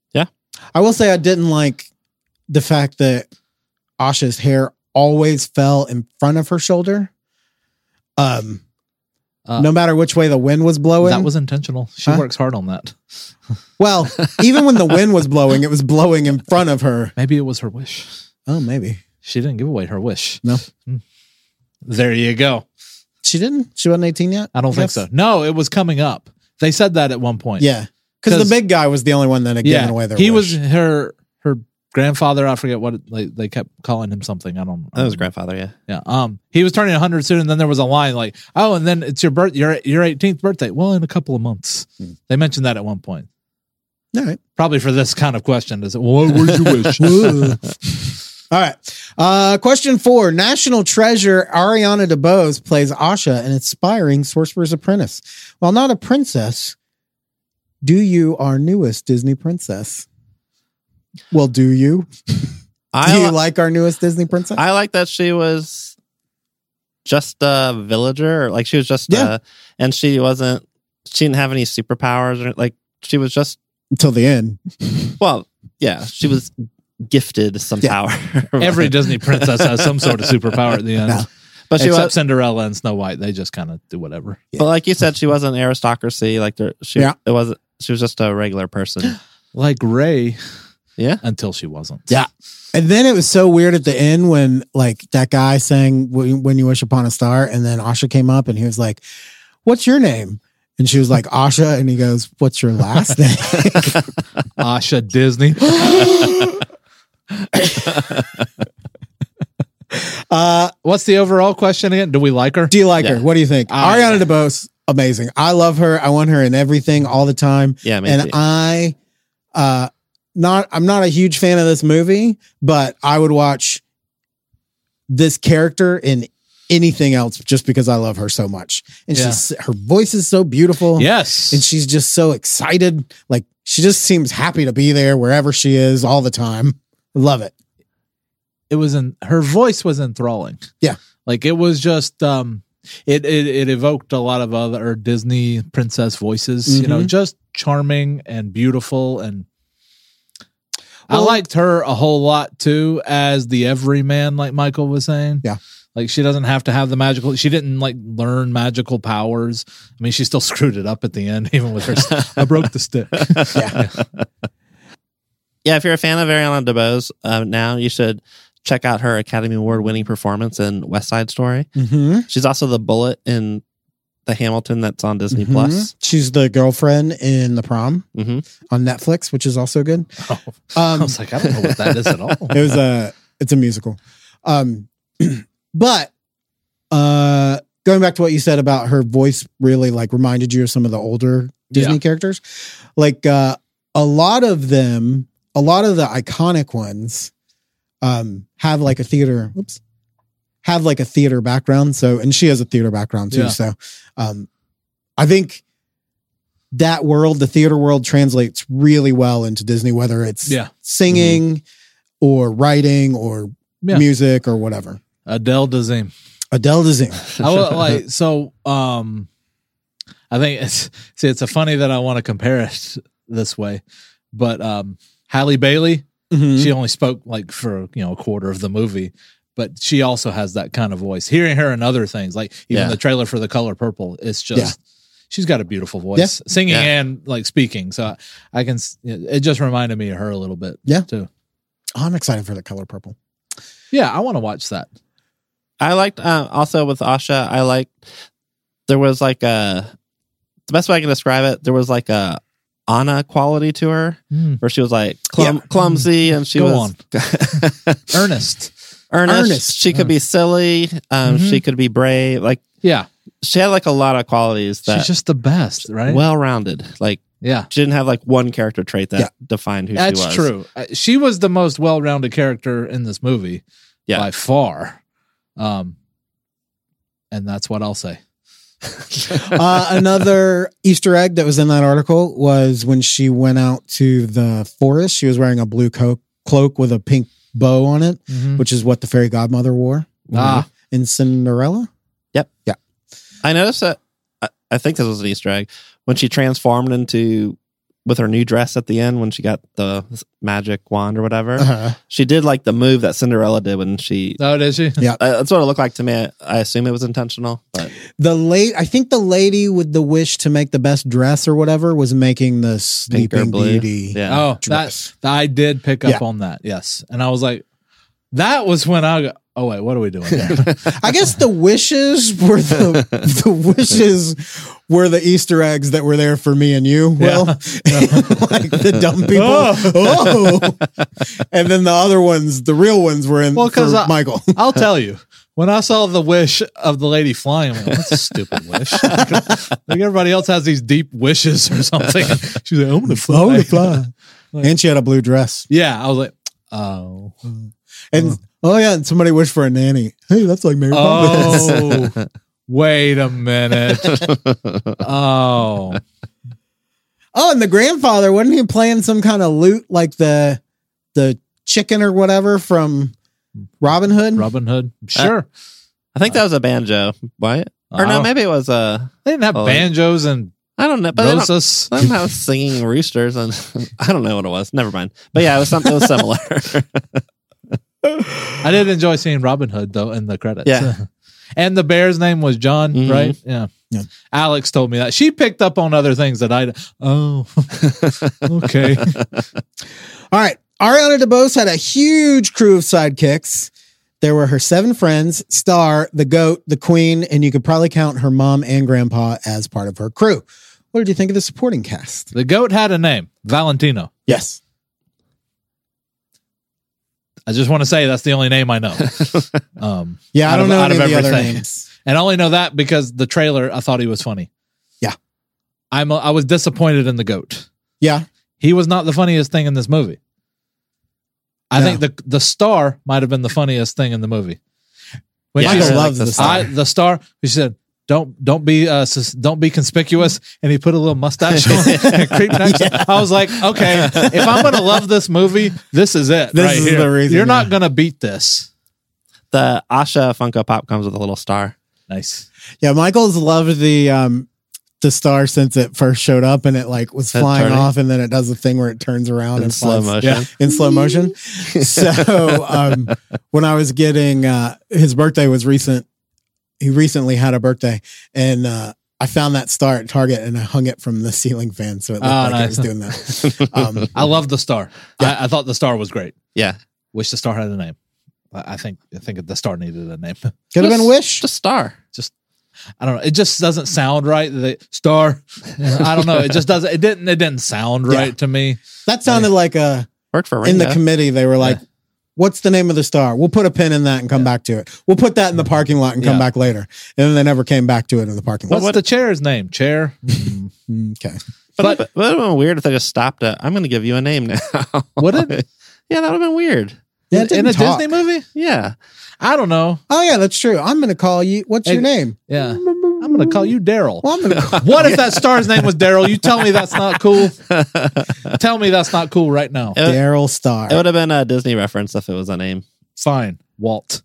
I will say I didn't like the fact that Asha's hair always fell in front of her shoulder. Um, Uh, no matter which way the wind was blowing. That was intentional. She Huh? works hard on that. Well, even when the wind was blowing, it was blowing in front of her. Maybe it was her wish. Oh, maybe. She didn't give away her wish. No. There you go. She didn't? She wasn't eighteen yet? I don't think guess? so. No, it was coming up. They said that at one point. Yeah. Because the big guy was the only one that had yeah. given away their He wish. was her her grandfather. I forget what it, like they kept calling him something. I don't. That was grandfather. Yeah. Yeah. Um. He was turning a hundred soon, and then there was a line like, "Oh, and then it's your birth, your your eighteenth birthday." Well, in a couple of months. Hmm. They mentioned that at one point. All right. Probably for this kind of question. Is it? Well, where's your wish? All right. Uh, question four. National treasure Ariana DeBose plays Asha in inspiring Sorcerer's Apprentice. While not a princess, do you our newest Disney princess? Well, do you? I do you li- like our newest Disney princess? I like that she was just a villager. Like she was just, Yeah. uh, and she wasn't, she didn't have any superpowers or like she was just, Until the end. well, yeah, she was gifted some Yeah. power. Every Disney princess has some sort of superpower at the end. No. but she Except was, Cinderella and Snow White. They just kind of do whatever. but like you said, she wasn't aristocracy. Like there, she, Yeah. it wasn't, she was just a regular person. Like Ray. Yeah. Until she wasn't. Yeah. And then it was so weird at the end when like that guy sang When When You Wish Upon a Star, and then Asha came up and he was like, "What's your name?" And she was like, "Asha," and he goes, "What's your last name?" Asha Disney. uh, What's the overall question again? Do we like her? do you like Yeah. her? What do you think? Ah, Ariana yeah. DeBose, amazing. I love her. I want her in everything all the time. Yeah, me and too. I, uh, not I'm not a huge fan of this movie, but I would watch this character in anything else just because I love her so much. And Yeah. she's her voice is so beautiful. Yes. And she's just so excited. Like she just seems happy to be there wherever she is all the time. Love it. it was in her voice was enthralling. Yeah. Like it was just um it it, it evoked a lot of other Disney princess voices, you know, Mhm. just charming and beautiful, and I Well- liked her a whole lot too as the everyman, like Michael was saying. Yeah. Like she doesn't have to have the magical. She didn't like learn magical powers. I mean, she still screwed it up at the end, even with her. I broke the stick. Yeah. Yeah, if you're a fan of Ariana DeBose uh, now, you should check out her Academy Award winning performance in West Side Story. Mm-hmm. She's also the bullet in the Hamilton that's on Disney Mhm. Plus. She's the girlfriend in The Prom Mm-hmm. on Netflix, which is also good. Oh, I Um, was like, I don't know what that is at all. it was a it's a musical. Um, but uh, going back to what you said about her voice, really like reminded you of some of the older Disney Yeah. characters. Like uh, a lot of them, a lot of the iconic ones, um, have like a theater. Oops. Have like a theater background. So, and she has a theater background too. Yeah. So, um, I think that world, the theater world, translates really well into Disney, whether it's Yeah. singing or writing or Yeah. music or whatever. Adele Dazeem. Adele Dazeem. I would like so. Um, I think it's see. It's a funny that I want to compare it this way, but um, Halle Bailey. Mhm. She only spoke like for you know a quarter of the movie, but she also has that kind of voice. Hearing her in other things, like even Yeah. the trailer for The Color Purple, it's just Yeah. she's got a beautiful voice, singing Yeah. and like speaking. So I, I can. s- It just reminded me of her a little bit. Yeah. too. Oh, I'm excited for The Color Purple. Yeah, I want to watch that. I liked uh, also with Asha. I liked there was like a the best way I can describe it. There was like a Anna quality to her, Mm. where she was like clum- Yeah. clumsy and she Go was Ernest. earnest. Earnest. She could be silly. Um, Mhm. She could be brave. Like Yeah, she had like a lot of qualities that she's just the best, right? well rounded. Like yeah. she didn't have like one character trait that Yeah. defined who That's she was. true. Uh, She was the most well-rounded character in this movie, Yeah. by far. Um, and that's what I'll say. uh, another Easter egg that was in that article was when she went out to the forest, she was wearing a blue co- cloak with a pink bow on it, Mhm. which is what the fairy godmother wore Ah. in Cinderella. I noticed that. I, I think this was an Easter egg when she transformed into with her new dress at the end when she got the magic wand or whatever. Uh-huh. She did like the move that Cinderella did when she. Oh, did she? Yeah. Uh, that's what it looked like to me. I, I assume it was intentional, but The late, I think the lady with the wish to make the best dress or whatever was making the pink or Sleeping blue. Beauty. Yeah. Oh, dress. that I did pick up Yeah. on that. Yes, and I was like, that was when I go. Oh wait, what are we doing here? I guess the wishes were the the wishes were the Easter eggs that were there for me and you. Will like the dumb people. Oh. And then the other ones, the real ones, were in Well, for 'cause I- Michael. I'll tell you. When I saw the wish of the lady flying, I'm like, that's a stupid wish. Like everybody else has these deep wishes or something. She's like, I'm gonna fly. I'm gonna fly. And she had a blue dress. Yeah, I was like, oh, And oh yeah, and somebody wished for a nanny. Hey, that's like Mary Poppins. oh. Wait a minute. Oh, Oh, and the grandfather, wasn't he playing some kind of lute like the the chicken or whatever from Robin Hood? Robin Hood. Sure. I think that was a banjo, right? Or no, Oh. maybe it was a. They didn't have Oh, banjos and I don't know, but they don't, rosas. they don't have singing roosters, and I don't know what it was. Never mind. But yeah, it was something. It was similar. I did enjoy seeing Robin Hood though in the credits. Yeah. And the bear's name was John, Mhm. right? Yeah. Yeah. Alex told me that. She picked up on other things that I. Oh, okay. All right. Ariana DeBose had a huge crew of sidekicks. There were her seven friends, Star, the goat, the queen, and you could probably count her mom and grandpa as part of her crew. What did you think of the supporting cast? The goat had a name, Valentino. Yes. I just want to say that's the only name I know. Um, Yeah, I out don't of- know out any of of the other everything. names. And I only know that because the trailer, I thought he was funny. Yeah. I'm. A, I was disappointed in the goat. Yeah. He was not the funniest thing in this movie. I No. think the the star might have been the funniest thing in the movie. When Yeah, she Michael said, loves like the the star. I, the star. She said, "Don't don't be uh sus- don't be conspicuous," and he put a little mustache on and creeped next. to- I was like, okay, if I'm gonna love this movie, this is it. This right is here. the reason, You're not yeah. gonna beat this. The Asha Funko Pop comes with a little star. Nice. Yeah, Michael's loved the um the star since it first showed up and it like was That flying turning? off and then it does the thing where it turns around In and slow flies motion. Yeah. in slow motion. So um when I was getting uh his birthday was recent, he recently had a birthday and uh I found that star at Target and I hung it from the ceiling fan so it looked Oh, like nice. it was doing that. Um I love the star. I, I thought the star was great. Yeah. Wish the star had a name. I I think I think the star needed a name. could have been Wish. Just star. Just I don't know. It just doesn't sound right. The star. I don't know. It just doesn't. It didn't. It didn't sound right Yeah. to me. That sounded like a Worked for in Ringo. the committee they were like, what's the name of the star? We'll put a pin in that and come back to it. We'll put that in the parking lot and come Yeah. back later. And then they never came back to it in the parking lot. What's the chair's name? Chair. Mm. Okay. But, But- it would have been weird if they just stopped it. I'm going to give you a name now. Would it? Yeah, that would have been weird. Yeah, it in didn't a talk. Disney movie? Yeah. I don't know. Oh yeah, that's true. I'm gonna call you. What's your Hey, name? Yeah. I'm gonna call you Daryl. Well, I'm gonna. Call, What if that star's name was Daryl? You tell me that's not cool. Tell me that's not cool right now. It, Daryl Star. it would have been a Disney reference if it was a name. Fine. Walt.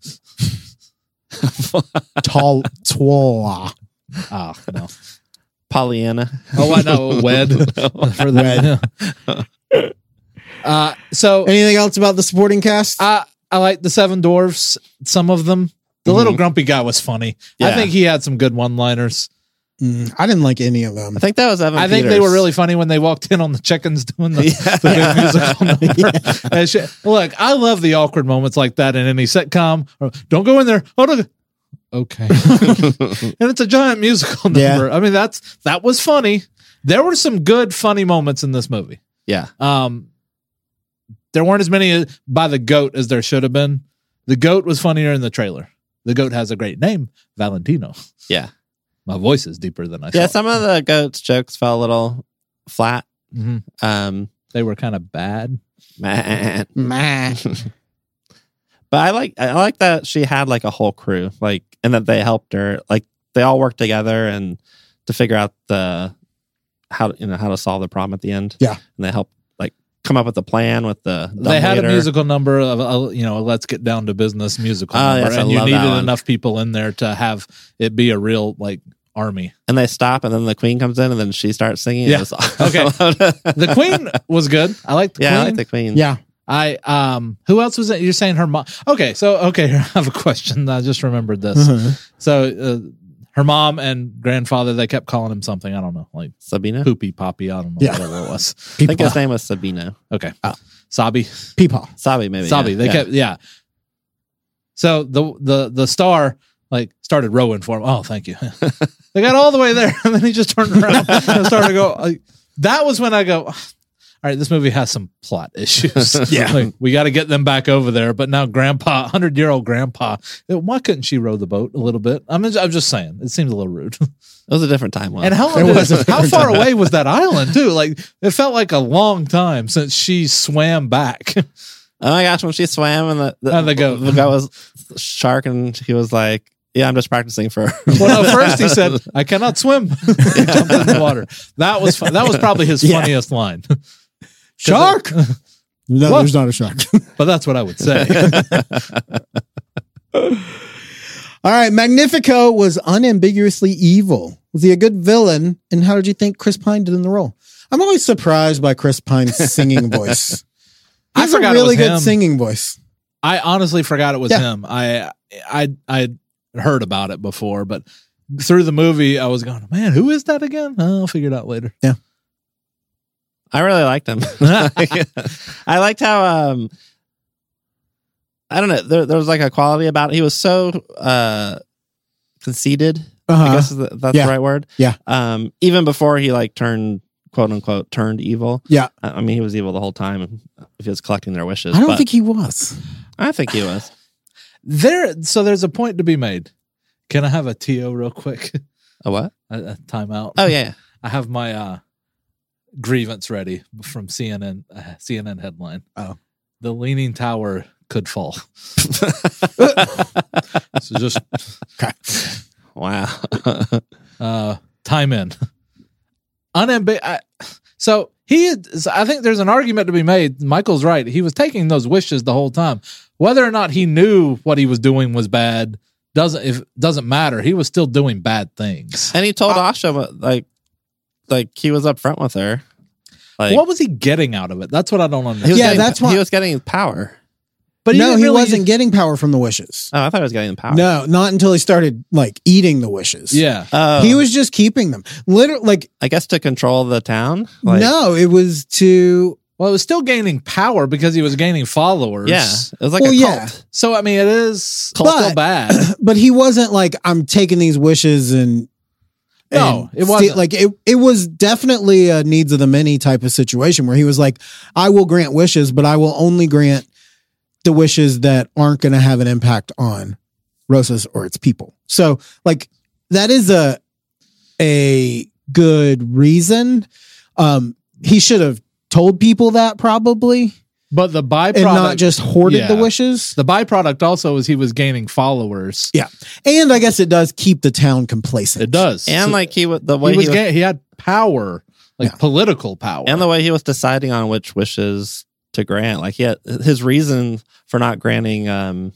Tall Twa. Ah, no. Pollyanna. Oh, I know. Wed. For the, uh, so Anything else about the supporting cast? I I like the Seven Dwarfs. Some of them. The little Mm-hmm. grumpy guy was funny. I Yeah. think he had some good one-liners. Mm, I didn't like any of them. I think that was Evan I think they Peters. were really funny when they walked in on the chickens doing the, Yeah. the big musical number. And shit. Look, I love the awkward moments like that in any sitcom. Or, don't go in there. Oh, no. Okay. And it's a giant musical Yeah. number. I mean, that's that was funny. There were some good funny moments in this movie. Yeah. Um, there weren't as many by the goat as there should have been. The goat was funnier in the trailer. The goat has a great name, Valentino. Yeah. My voice is deeper than I Yeah. thought. Some of the goats jokes fell a little flat. Mhm. Um, They were kind of bad. man. Meh. But I like I like that she had like a whole crew, like, and that they helped her. Like they all worked together and to figure out the how you know how to solve the problem at the end. Yeah. and they helped like come up with a plan with the. They had a dumbwaiter. musical number of, uh, you know, let's get down to business musical Oh, number, yes, I and you love that needed one. enough people in there to have it be a real like army. And they stop, and then the queen comes in, and then she starts singing. Yeah. It was- Okay. The queen was good. I like the yeah, queen. I like the queen. Yeah. I um who else was it? You're saying her mom. Okay, so okay, I have a question. I just remembered this. Uh-huh. So uh, her mom and grandfather, they kept calling him something. I don't know, like Sabina. Poopy Poppy. I don't know Yeah. whatever it was. I think his name was Sabino. Okay, Sabi. Peepaw. Sabi, maybe. Sabi. yeah. They yeah. kept yeah. So the the the star like started rowing for him. Oh, thank you. They got all the way there, and then he just turned around and started to go. Like, that was when I go. All right, this movie has some plot issues. Yeah. Like, we got to get them back over there. But now, Grandpa, hundred year old Grandpa, why couldn't she row the boat a little bit? I mean, I'm just saying, it seems a little rude. It was a different time. And how long It did- was a how different far time. away was that island too? Like it felt like a long time since she swam back. Oh my gosh, when she swam and the, the, And the goat. the guy was shark, and he was like, yeah, I'm just practicing for. Well, no, first he said, "I cannot swim." Jumped in the water. That was fun. That was probably his Yeah. funniest line. Shark? No, What? there's not a shark. But that's what I would say. All right. Magnifico was unambiguously evil. Was he a good villain? And how did you think Chris Pine did in the role? I'm always surprised by Chris Pine's singing voice. I He's forgot a it really was good him. singing voice. I honestly forgot it was Yeah. him. I I I heard about it before, but through the movie, I was going, "Man, who is that again?" Oh, I'll figure it out later. I really liked him. I liked how um I don't know, there, there was like a quality about it. He was so uh conceited, Uh-huh. I guess is the, that's Yeah. the right word. Yeah. Um even before he like turned quote unquote turned evil. Yeah. I I mean he was evil the whole time if he was collecting their wishes. I don't but think he was. I think he was. There, so there's a point to be made. Can I have a T O real quick? A what? A, a timeout. Oh yeah. I have my uh, grievance ready from C N N. Uh, C N N headline. Oh. The Leaning Tower could fall. So just Wow. uh, time in. Unambi- I, so he, is, I think there's an argument to be made. Michael's right. He was taking those wishes the whole time. Whether or not he knew what he was doing was bad doesn't if doesn't matter. He was still doing bad things. And he told Asha like like he was up front with her. Like What was he getting out of it? That's what I don't he understand. was Yeah, getting, that's why- he was getting power. But no, didn't he really- wasn't getting power from the wishes. Oh, I thought he was getting power. No, not until he started like eating the wishes. Yeah. Oh, He was just keeping them. Literally, like, I guess to control the town. Like, no, it was to, Well, it was still gaining power because he was gaining followers. Yeah, it was like Well, a yeah. cult. So I mean, it is But- still bad. but he wasn't like, I'm taking these wishes and, No, and it wasn't. like it, it was definitely a needs of the many type of situation where he was like, I will grant wishes, but I will only grant the wishes that aren't going to have an impact on Rosas or its people. So like that is a, a good reason. Um, he should have told people that probably But the byproduct, and not just hoarded Yeah. the wishes. the byproduct also is he was gaining followers. Yeah. And I guess it does keep the town complacent. It does. And So like he was the way he he was, was, ga- he had power, like Yeah. political power. and the way he was deciding on which wishes to grant. Like he had his reason for not granting um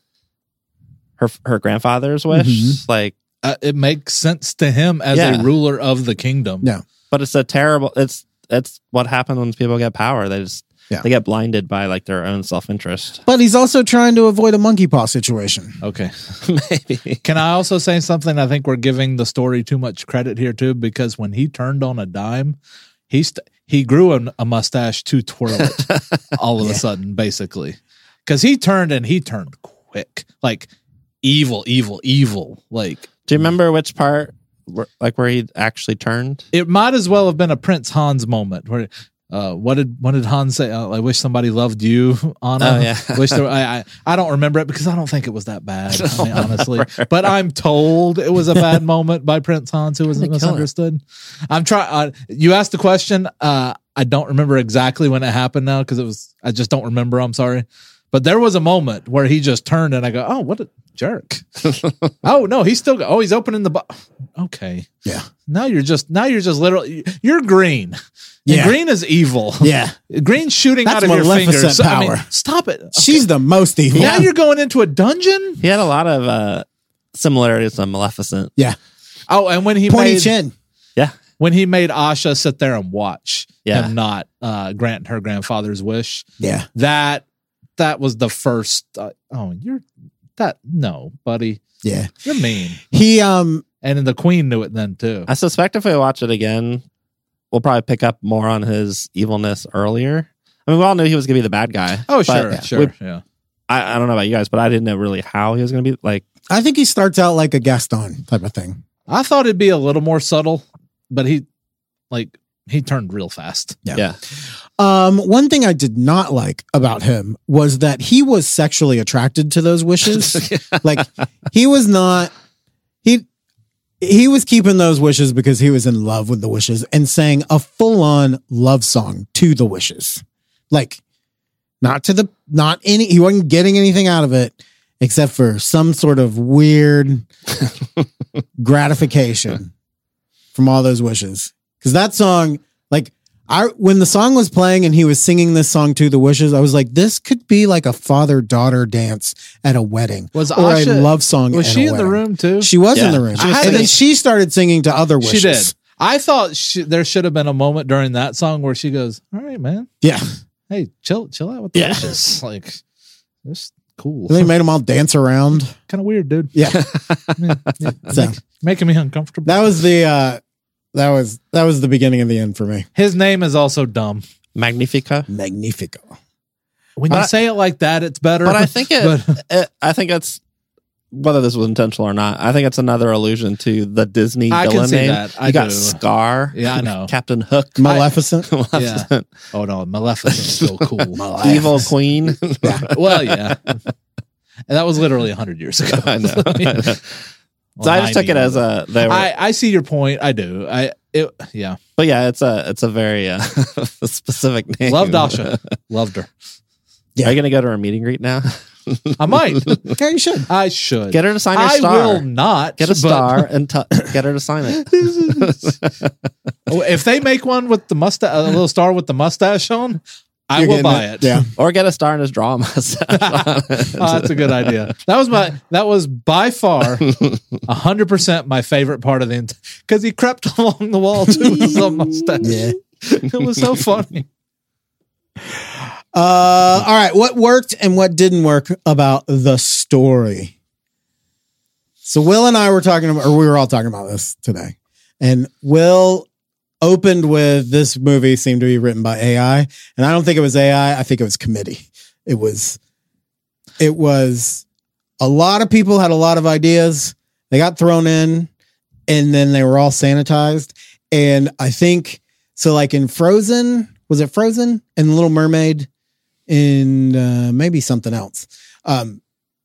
her her grandfather's wish. Mhm. Like, uh, it makes sense to him as Yeah. a ruler of the kingdom. Yeah. but it's a terrible. It's it's what happens when people get power. They just Yeah. they get blinded by like their own self interest. But he's also trying to avoid a monkey paw situation. Okay. Maybe. Can I also say something? I think we're giving the story too much credit here too, because when he turned on a dime, he st- he grew a, a mustache to twirl it all of Yeah. a sudden, basically, because he turned and he turned quick, like evil, evil, evil. Like Do you remember which part, where, like where he actually turned? it might as well have been a Prince Hans moment where. Uh, what did what did Hans say? Uh, I wish somebody loved you, Anna. Oh, yeah. wish there, I, I I don't remember it because I don't think it was that bad, I mean, honestly. But I'm told it was a bad moment by Prince Hans, who was They kill her. misunderstood. I'm trying. Uh, you asked the question. Uh, I don't remember exactly when it happened now because it was. I just don't remember. I'm sorry, but there was a moment where he just turned and I go, "Oh, what a jerk!" Oh no, he's still. Oh, he's opening the. Bo- okay, Yeah. now you're just. Now you're just literally. You're green. And Yeah. green is evil. Yeah. Green shooting That's out of your Maleficent fingers. I mean, power. stop it. She's the most evil. Now you're going into a dungeon? He had a lot of uh, similarities to Maleficent. Yeah. Oh, and when he Pointy made chin. Yeah. when he made Asha sit there and watch Yeah. him not uh, grant her grandfather's wish, Yeah. that that was the first. Uh, oh, you're that no, buddy, Yeah. you're mean. He um And then the queen knew it then too. I suspect if we watch it again, we'll probably pick up more on his evilness earlier. I mean, we all knew he was going to be the bad guy. Oh, but sure, sure, we- yeah. I, I don't know about you guys, but I didn't know really how he was going to be. Like, I think he starts out like a Gaston type of thing. I thought it'd be a little more subtle, but he, like, he turned real fast. Yeah. yeah. Um, one thing I did not like about him was that he was sexually attracted to those wishes. Like he was not he he was keeping those wishes because he was in love with the wishes and sang a full-on love song to the wishes. Like not to the not any he wasn't getting anything out of it except for some sort of weird gratification from all those wishes. Because that song, like, I when the song was playing and he was singing this song to the wishes, I was like, this could be like a father-daughter dance at a wedding. Was or Asha- a love song. Was at she a in the wedding. room too? She was Yeah. in the room. She was And then singing. she started singing to other wishes. She did. I thought she, there should have been a moment during that song where she goes, "All right, man, Yeah. hey, chill, chill out with the Yeah. wishes." Like, this cool. And they made them all dance around. Kind of weird, dude. Yeah. Yeah, yeah, So- make- making me uncomfortable. That was the uh that was that was the beginning of the end for me. His name is also dumb. Magnifica. Magnifico. When But you I- say it like that, it's better. But I think it, But- it, I think it's, whether this was intentional or not, I think it's another allusion to the Disney I can villain see name. that. I you got do. Scar. Yeah, I know. Captain Hook. Maleficent. Maleficent. Oh no, Maleficent's so cool. Evil Queen. Well, yeah. And that was literally a hundred years ago. I know. I know. Well, So I just took it ninety. as a, they were, I, I see your point. I do. I it yeah. but yeah, it's a, it's a very uh, specific name. Loved Asha. Loved her. Are you going to go to her meet and greet now? I might. Yeah, you should. I should. Get her to sign her I star. will not Get a but- star and t- get her to sign it. If they make one with the mustache, a little star with the mustache on, I You're will getting buy it. it. Yeah. Or get a star and just draw a mustache on it. Oh, that's a good idea. That was my. That was by far a hundred percent my favorite part of the because he crept along the wall too with his own mustache. Yeah. It was so funny. Uh, all right. What worked and what didn't work about the story? So Will and I were talking about, or we were all talking about this today. And Will opened with this movie seemed to be written by A I. And I don't think it was A I. I think it was committee. It was, it was a lot of people had a lot of ideas. They got thrown in and then they were all sanitized. And I think, so like in Frozen, was it Frozen and Little Mermaid? In uh, maybe something else. Um,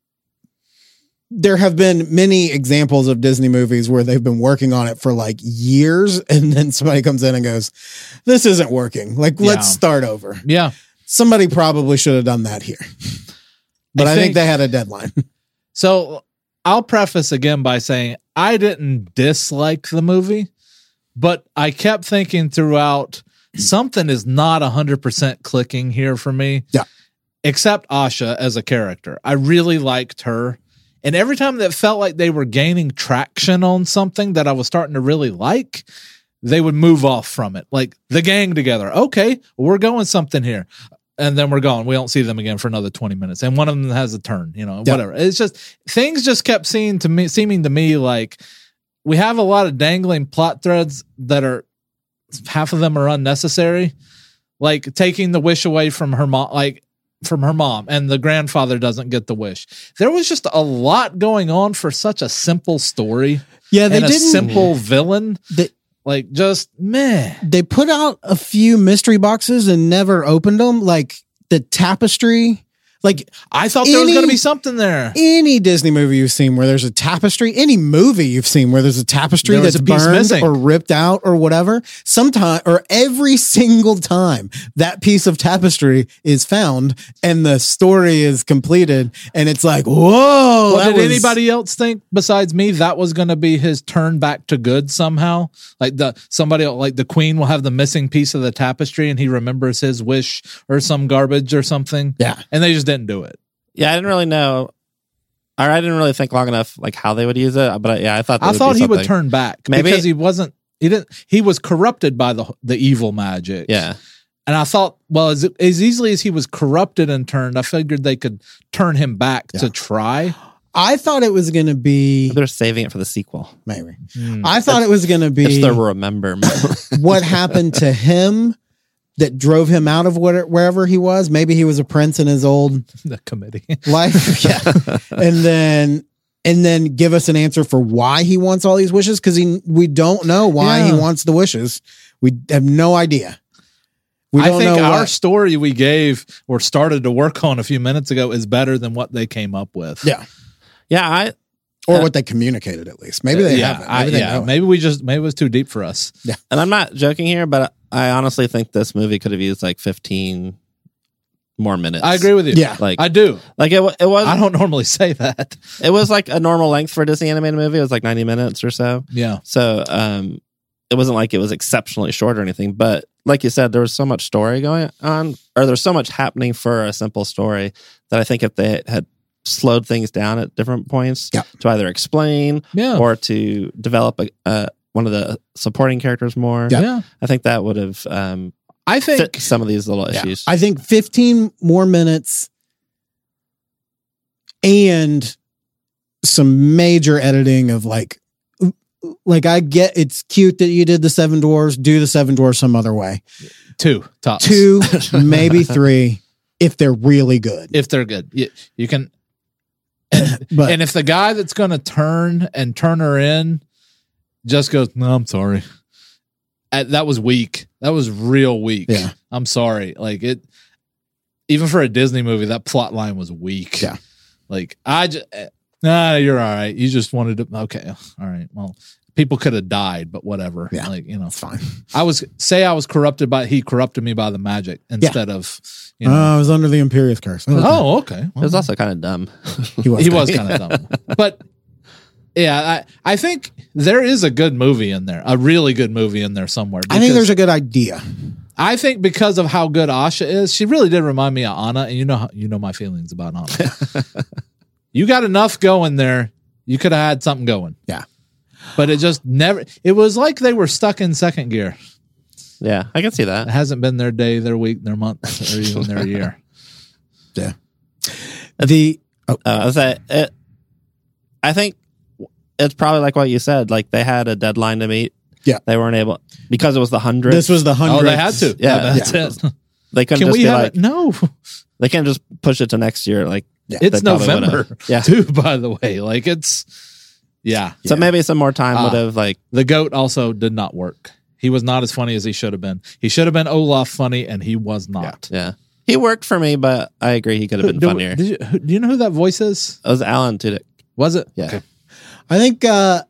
there have been many examples of Disney movies where they've been working on it for like years, and then somebody comes in and goes, "This isn't working. Like, Yeah. let's start over." Yeah. Somebody probably should have done that here, but I I, think, think- they had a deadline. So I'll preface again by saying I didn't dislike the movie, but I kept thinking throughout something is not one hundred percent clicking here for me. Yeah. Except Asha as a character. I really liked her. And every time that felt like they were gaining traction on something that I was starting to really like, they would move off from it. Like the gang together. Okay, we're going something here. And then we're gone. We don't see them again for another twenty minutes. And one of them has a turn, you know, Yeah. whatever. It's just things just kept seeming to me seeming to me like we have a lot of dangling plot threads that are half of them are unnecessary. Like taking the wish away from her mom, like from her mom, and the grandfather doesn't get the wish. There was just a lot going on for such a simple story. Yeah, they and a didn't. simple villain. They, Like just meh. they put out a few mystery boxes and never opened them, like the tapestry. Like I thought there was Any- going to be something there. any Disney movie you've seen where there's a tapestry, any movie you've seen where there's a tapestry There was that's a piece burned missing. or ripped out or whatever, sometime or every single time that piece of tapestry is found and the story is completed and it's like, whoa. Well, that did was- anybody else think besides me that was going to be his turn back to good somehow? Like the somebody like the queen will have the missing piece of the tapestry and he remembers his wish or some garbage or something. Yeah. And they just didn't do it. Yeah, I didn't really know. I didn't really think long enough like how they would use it, but yeah, I thought that I would thought be he would something. turn back Maybe- because he wasn't. He didn't. He was corrupted by the the evil magic. Yeah. And I thought, well, as, as easily as he was corrupted and turned, I figured they could turn him back Yeah. to try. I thought it was going to be They're saving it for the sequel. maybe. I thought it was going to be It's the remember. what happened to him that drove him out of what, wherever he was. Maybe he was a prince in his old The committee. life. Yeah. And then and then give us an answer for why he wants all these wishes, because he we don't know why Yeah. he wants the wishes. We have no idea. We I don't think know our what- story we gave or started to work on a few minutes ago is better than what they came up with. Yeah. yeah, I Or Uh, what they communicated at least. Maybe they yeah, haven't. I- Maybe they yeah. know it. Maybe we just maybe it was too deep for us. and I'm not joking here, but I honestly think this movie could have used like fifteen more minutes. I agree with you. Yeah. Like I do. like it wa- it was I don't normally say that. it was like a normal length for a Disney animated movie. It was like ninety minutes or so. Yeah. So um, it wasn't like it was exceptionally short or anything. But like you said, there was so much story going on, or there's so much happening for a simple story that I think if they had slowed things down at different points Yeah. to either explain Yeah. or to develop a, uh, one of the supporting characters more, Yeah. Yeah. I think that would have um, I think fit some of these little Yeah. issues. I think fifteen more minutes and some major editing of like, like I get it's cute that you did the Seven Dwarfs, do the Seven Dwarfs some other way. two tops. Two, maybe three, if they're really good. if they're good. You, you can But and if the guy that's going to turn and turn her in just goes, no, I'm sorry. Uh, that was weak. That was real weak. Yeah. I'm sorry. Like it, even for a Disney movie, that plot line was weak. Yeah. Like I just, nah, you're all right. You just wanted to, okay. All right. Well, people could have died, but whatever. Yeah. Like, you know, it's fine. I was, say I was corrupted by, he corrupted me by the magic instead of, you know, Uh, I was under the Imperious Curse. Okay. oh, okay. It was also kind of dumb. he was. He was kind of dumb. But yeah, I, I think there is a good movie in there, a really good movie in there somewhere. I think because there's a good idea. I think because of how good Asha is, she really did remind me of Anna, and you know, how- you know my feelings about Anna. You got enough going there. You could have had something going. Yeah. But it just never, it was like they were stuck in second gear. Yeah, I can see It that. hasn't been their day, their week, their month, or even their year. Yeah. The oh, Uh, I was like, it, I think it's probably like what you said. Like they had a deadline to meet. Yeah. They weren't able because it was the hundred. this was the hundred. Oh, they had to. Yeah. that's it. They couldn't Can just we be have like it? No. they can't just push it to next year. Like It's they probably November, would've. Yeah. too, by the way. Like it's, yeah. So maybe some more time Ah. would have like The goat also did not work. He was not as funny as he should have been. He should have been Olaf funny, and he was not. yeah. He worked for me, but I agree he could have been Do- funnier. Did you, who- do you know who that voice is? It was Alan Tudyk. Was it? Yeah. Okay. I think. Uh,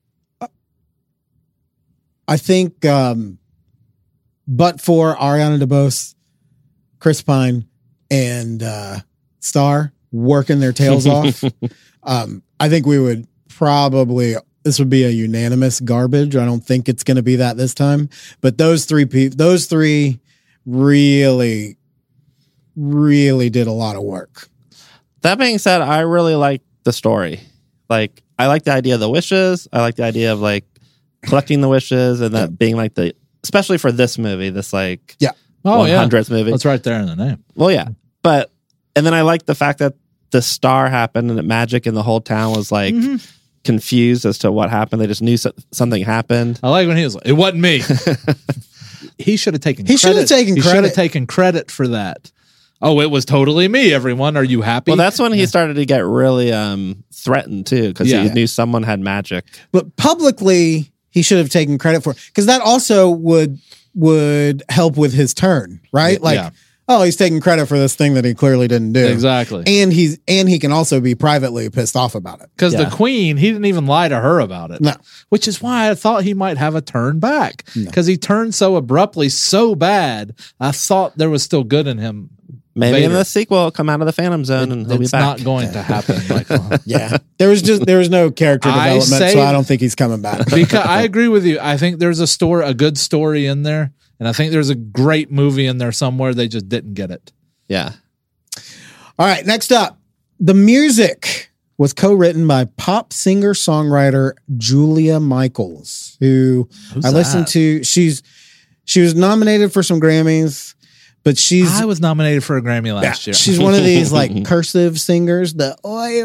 I think. Um, but for Ariana DeBose, Chris Pine, and uh, Star working their tails off, um, I think we would probably. This would be a unanimous garbage. I don't think it's going to be that this time. But those three people, those three, really, really did a lot of work. That being said, I really like the story. Like I like the idea of the wishes. I like the idea of like collecting the wishes and that being like the, especially for this movie, this like Yeah. Oh, one yeah. hundredth movie. That's right there in the name. Well, yeah, but and then I like the fact that the star happened and that magic and the whole town was like confused as to what happened. They just knew so- something happened. I like when he was like, it wasn't me. He should have taken He should have credit. taken He should credit. have taken credit for that. Oh, it was totally me, everyone. Are you happy? Well, that's when he started to get really um, threatened too, because Yeah. he knew someone had magic. But publicly, he should have taken credit for it because that also would would help with his turn, right? Like, Yeah. oh, he's taking credit for this thing that he clearly didn't do. Exactly. And he's and he can also be privately pissed off about it. Because Yeah. the queen, he didn't even lie to her about it. No. Which is why I thought he might have a turn back. Because he turned so abruptly, so bad. I thought there was still good in him. Maybe in Vader. the sequel, he'll come out of the Phantom Zone and he'll be It's back. not going to happen, Michael. Yeah, there was just there was no character I development, say- so I don't think he's coming back. Because I agree with you. I think there's a story, a good story in there. And I think there's a great movie in there somewhere. They just didn't get it. Yeah. All right, next up, the music was co-written by pop singer-songwriter Julia Michaels, who Who's I listened that? to. She's she was nominated for some Grammys, but she's I was nominated for a Grammy last year. she's one of these like cursive singers. The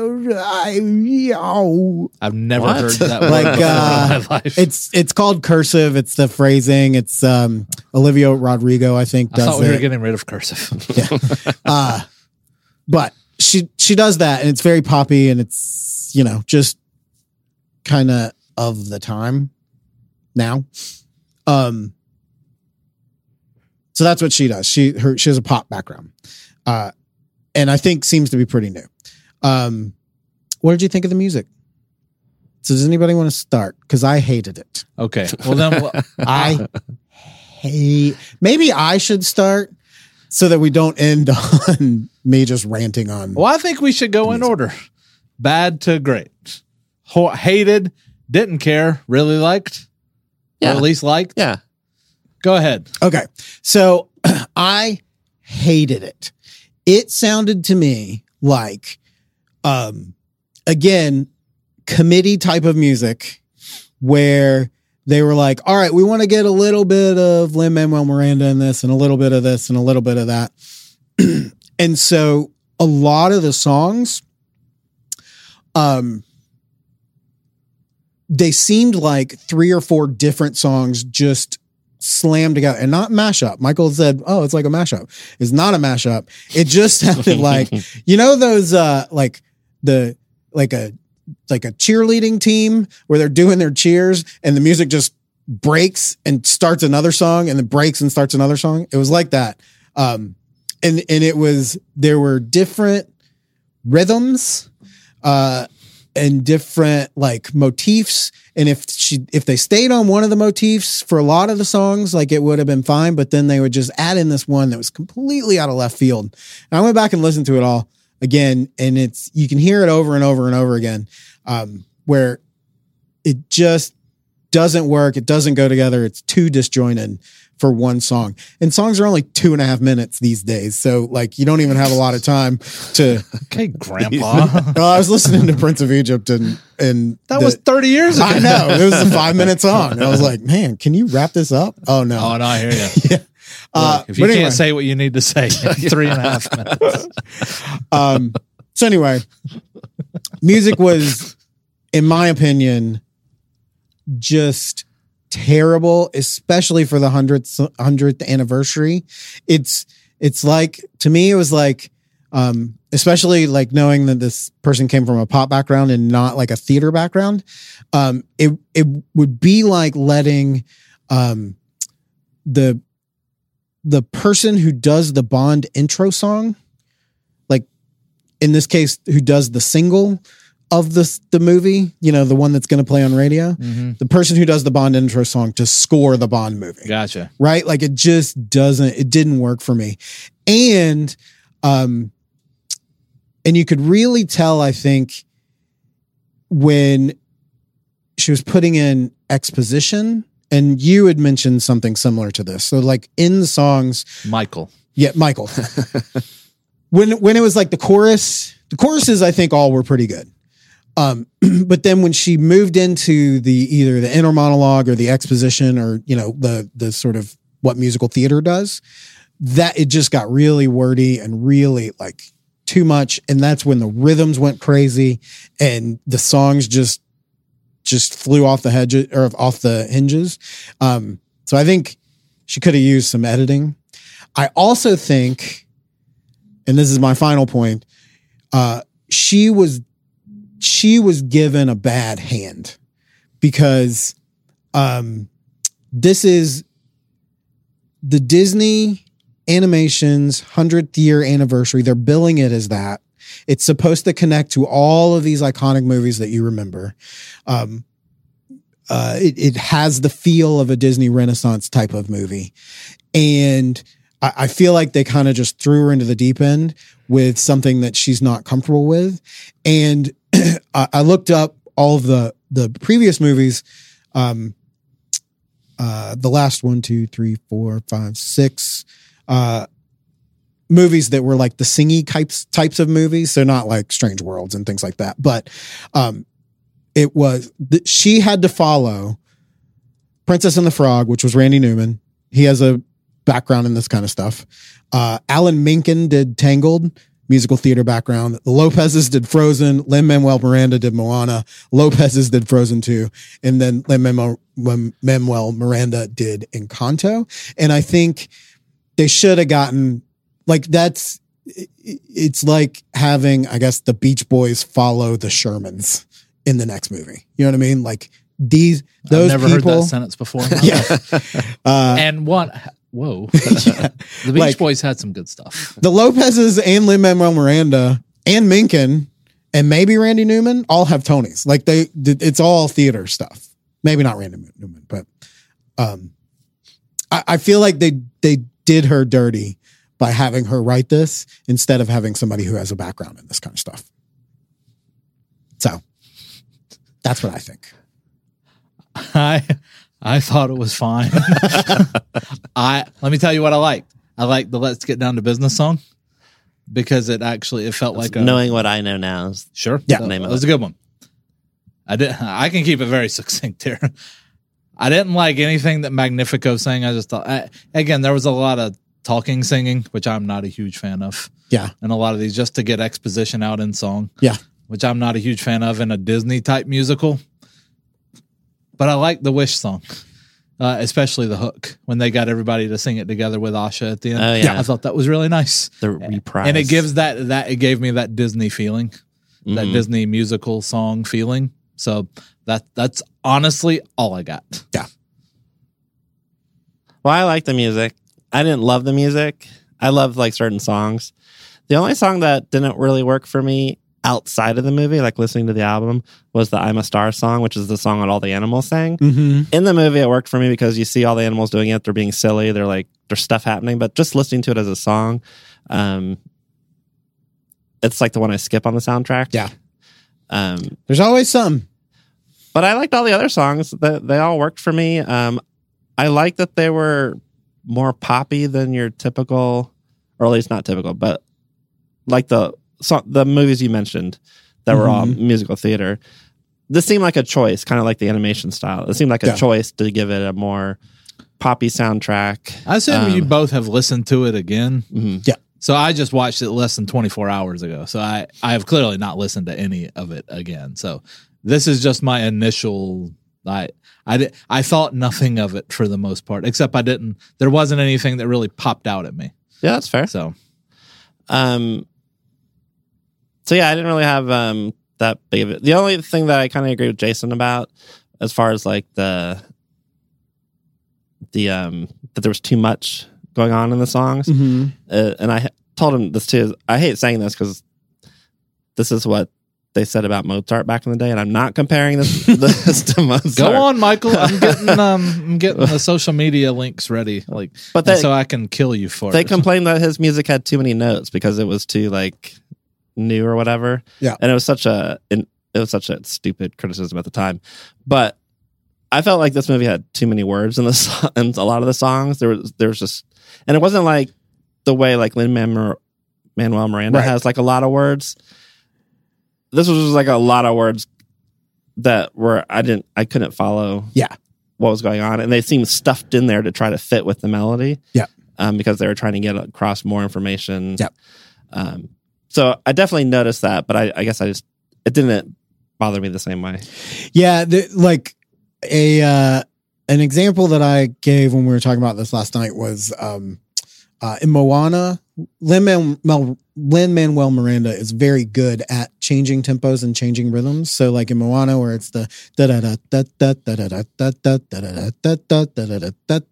I've never What? heard that word like before uh, in my life. it's it's called cursive. It's the phrasing. It's um, Olivia Rodrigo, I think, I does thought we it. were getting rid of cursive. uh, but she she does that, and it's very poppy, and it's, you know, just kind of of the time now. Um, so that's what she does. She her she has a pop background, uh, and I think seems to be pretty new. Um, what did you think of the music? So does anybody want to start? Because I hated it. Okay. Well, then well, I hate. Maybe I should start so that we don't end on me just ranting on. well, I think we should go in order. Bad to great. Ho- hated, didn't care, really liked, or Yeah. at least liked. Yeah. Go ahead. Okay, so I hated it. It sounded to me like, um, again, committee type of music where they were like, all right, we want to get a little bit of Lin-Manuel Miranda in this and a little bit of this and a little bit of that. And so a lot of the songs, um, they seemed like three or four different songs just slammed together and not mashup. Michael said, oh, it's like a mashup. It's not a mashup. It just sounded like, you know, those, uh, like the, like a, like a cheerleading team where they're doing their cheers and the music just breaks and starts another song and then breaks and starts another song. It was like that. Um, and, and it was, there were different rhythms, uh, and different like motifs. And if she, if they stayed on one of the motifs for a lot of the songs, like it would have been fine, but then they would just add in this one that was completely out of left field. And I went back and listened to it all again, and it's, you can hear it over and over and over again, um, where it just doesn't work. It doesn't go together. It's too disjointed for one song. And songs are only two and a half minutes these days. So like, you don't even have a lot of time to, Okay, Grandpa. well, I was listening to Prince of Egypt and, and That the- was thirty years ago. I know it was a five minute song. And I was like, man, can you wrap this up? Oh no. Oh, no, I hear you. Yeah. Uh, Look, if you but can't anyway, say what you need to say in three and a half minutes. um, so anyway, music was, in my opinion, just terrible, especially for the hundredth hundredth anniversary. It's it's like, to me, it was like, um, especially like knowing that this person came from a pop background and not like a theater background. Um, it it would be like letting um the the person who does the Bond intro song, like in this case, who does the single of the the movie, you know, the one that's going to play on radio, Mm-hmm. the person who does the Bond intro song to score the Bond movie, Gotcha. right? Like it just doesn't, it didn't work for me. And, um, and you could really tell, I think, when she was putting in exposition, and you had mentioned something similar to this. So like in the songs, Michael. yeah, Michael, when, when it was like the chorus, the choruses, I think all were pretty good. Um, but then when she moved into the, either the inner monologue or the exposition, or, you know, the, the sort of what musical theater does, that it just got really wordy and really like too much. And that's when the rhythms went crazy and the songs just, just flew off the hedge or off the hinges. Um, so I think she could have used some editing. I also think, and this is my final point, uh, she was, she was given a bad hand because, um, this is the Disney Animation's hundredth year anniversary. They're billing it as that. It's supposed to connect to all of these iconic movies that you remember. Um, uh, it, it has the feel of a Disney Renaissance type of movie. And I, I feel like they kind of just threw her into the deep end with something that she's not comfortable with. And I, I looked up all of the, the previous movies. Um, uh, the last one, two, three, four, five, six, uh, movies that were like the singy types types of movies, so not like Strange Worlds and things like that. But um, it was th- she had to follow Princess and the Frog, which was Randy Newman. He has a background in this kind of stuff. Uh, Alan Menken did Tangled, musical theater background. The Lopez's did Frozen. Lin-Manuel Miranda did Moana. Lopez's did Frozen two. And then Lin-Manuel Miranda did Encanto. And I think they should have gotten, like, that's, it's like having, I guess, the Beach Boys follow the Shermans in the next movie. You know what I mean? Like, these, those I've never people, heard that sentence before. yeah. Uh, And one, whoa. The Beach Like- Boys had some good stuff. the Lopez's and Lin-Manuel Miranda and Menken and maybe Randy Newman all have Tonys. Like they, it's all theater stuff. Maybe not Randy Newman, but um, I, I feel like they they did her dirty by having her write this instead of having somebody who has a background in this kind of stuff. So that's what I think. I I thought it was fine. I let me tell you what I liked. I liked the "Let's Get Down to Business" song because it actually it felt like a Knowing what I know now is sure Yeah. that, Name that of was a good one. I did. I can keep it very succinct here. I didn't like anything that Magnifico sang. I just thought I, again there was a lot of talking, singing, which I'm not a huge fan of, Yeah. and a lot of these just to get exposition out in song. Yeah. Which I'm not a huge fan of in a Disney type musical. But I like the Wish song, uh, especially the hook when they got everybody to sing it together with Asha at the end. Oh, yeah. I thought that was really nice. the reprise. And it gives that that it gave me that Disney feeling, that Mhm. Disney musical song feeling. So that that's honestly all I got. Well, I like the music. I didn't love the music. I loved like certain songs. The only song that didn't really work for me outside of the movie, like listening to the album, was the I'm a Star song, which is the song that all the animals sang. Mm-hmm. In the movie, it worked for me because you see all the animals doing it. They're being silly. They're like, there's stuff happening. But just listening to it as a song, um, it's like the one I skip on the soundtrack. Yeah. Um, There's always some. but I liked all the other songs. That they all worked for me. Um, I like that they were more poppy than your typical, or at least not typical, but like the so, the movies you mentioned that were all musical theater. This seemed like a choice, kind of like the animation style. It seemed like a Yeah. choice to give it a more poppy soundtrack. I assume Um, you both have listened to it again. Mhm. Yeah. So I just watched it less than twenty-four hours ago. So I, I have clearly not listened to any of it again. So this is just my initial. I I did, I thought nothing of it for the most part, except I didn't. There wasn't anything that really popped out at me. Yeah, that's fair. So Um, so yeah, I didn't really have um that big of it. The only thing that I kind of agree with Jason about, as far as like the the um that there was too much going on in the songs, Mm-hmm. uh, and I ha- told him this too. I hate saying this because this is what they said about Mozart back in the day, and I'm not comparing this, this to Mozart. go on, Michael. I'm getting um I'm getting the social media links ready, like, But they- so I can kill you for They it. complained that his music had too many notes because it was too like new or whatever. Yeah. And it was such a it was such a stupid criticism at the time. But I felt like this movie had too many words in the so- in a lot of the songs. There was there was just, and it wasn't like the way like Lin-Manuel Miranda Right. has like a lot of words. This was just like a lot of words that were I didn't I couldn't follow. Yeah. What was going on, and they seemed stuffed in there to try to fit with the melody. Yeah. Um, because they were trying to get across more information. Yeah. Um, so I definitely noticed that, but I, I guess I just it didn't bother me the same way. Yeah, the, like a uh, an example that I gave when we were talking about this last night was um, uh, in Moana. Lin-Manuel Lin-Manuel Miranda is very good at changing tempos and changing rhythms. So, like in Moana, where it's the da da da da da da da da da da da da da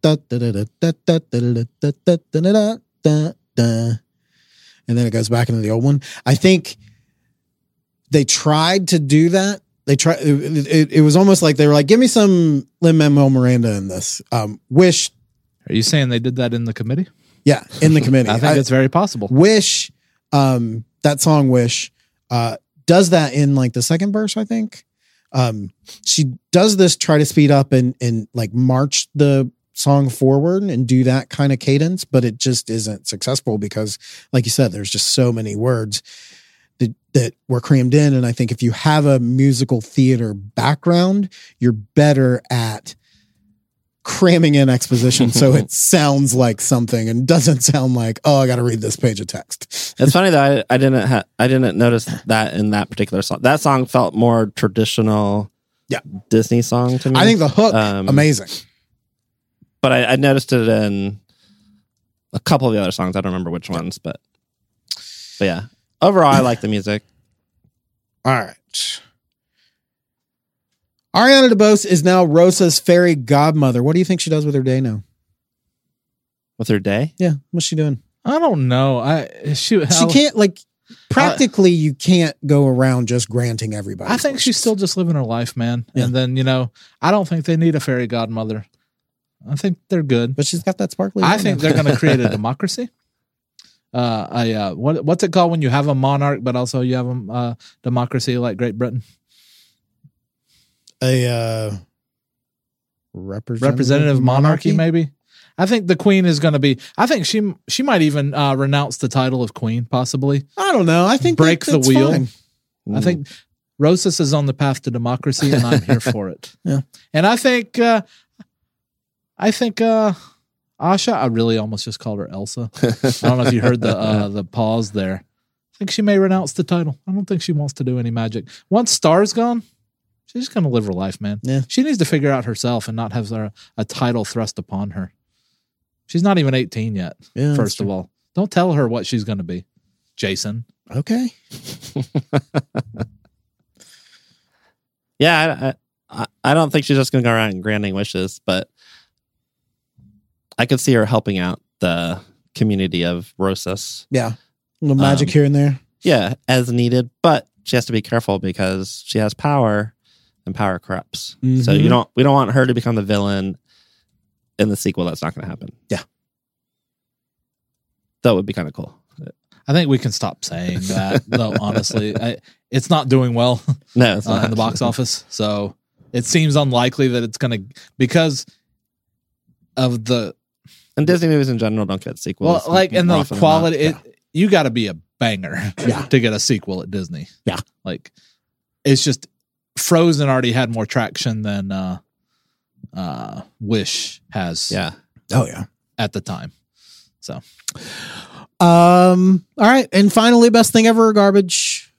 da da da, and then it goes back into the old one. I think they tried to do that. They try. It, it, it was almost like they were like, "Give me some Lin-Manuel Miranda in this." Um, Wish, Are you saying they did that in the committee? yeah, in the committee. I think it's very possible. Wish, um, that song Wish, uh, does that in like the second verse, I think. Um, she does this, try to speed up and, and like march the song forward and do that kind of cadence, but it just isn't successful because, like you said, there's just so many words that, that were crammed in. And I think if you have a musical theater background, you're better at cramming in exposition so it sounds like something and doesn't sound like, oh, I got to read this page of text. It's funny that I, I didn't ha- I didn't notice that in that particular song. That song felt more traditional, yeah, Disney song to me. I think the hook, um, amazing. But I, I noticed it in a couple of the other songs. I don't remember which ones, but but yeah. Overall, I like the music. All right. Ariana DeBose is now Rosa's fairy godmother. What do you think she does with her day now? With her day? Yeah. What's she doing? I don't know. I she She can't, like, practically you can't go around just granting everybody. I think she's still just living her life, man. Yeah. And then, you know, I don't think they need a fairy godmother. I think they're good. But she's got that sparkly. I think they're going to create a democracy. Uh, I, uh, what, what's it called when you have a monarch, but also you have a uh, democracy like Great Britain? A uh, representative, representative monarchy, monarchy, maybe. I think the queen is going to be. I think she she might even uh, renounce the title of queen, possibly. I don't know. I think break that, the wheel. Fine. I think Rosas is on the path to democracy, and I'm here for it. Yeah, and I think uh, I think uh, Asha. I really almost just called her Elsa. I don't know if you heard the uh, the pause there. I think she may renounce the title. I don't think she wants to do any magic. Once Star's gone, she's just going to live her life, man. Yeah. She needs to figure out herself and not have a, a title thrust upon her. She's not even eighteen yet, yeah, first of all. Don't tell her what she's going to be, Jason. Okay. yeah, I, I, I don't think she's just going to go around granting wishes, but I could see her helping out the community of Rosas. Yeah. A little magic Um, here and there. Yeah, as needed, but she has to be careful because she has power and power corrupts. Mm-hmm. So you don't we don't want her to become the villain in the sequel. That's not going to happen. Yeah. That would be kind of cool. I think we can stop saying that, though, honestly. I, it's not doing well No, it's uh, not. in the box office. So it seems unlikely that it's going to, because of the, And Disney movies in general don't get sequels. well, like, and the Often quality, enough. it, you got to be a banger Yeah. to get a sequel at Disney. Yeah. Like, it's just, Frozen already had more traction than uh, uh, Wish has Yeah. Oh, yeah. at the time. So, Um. All right. And finally, best thing ever, garbage.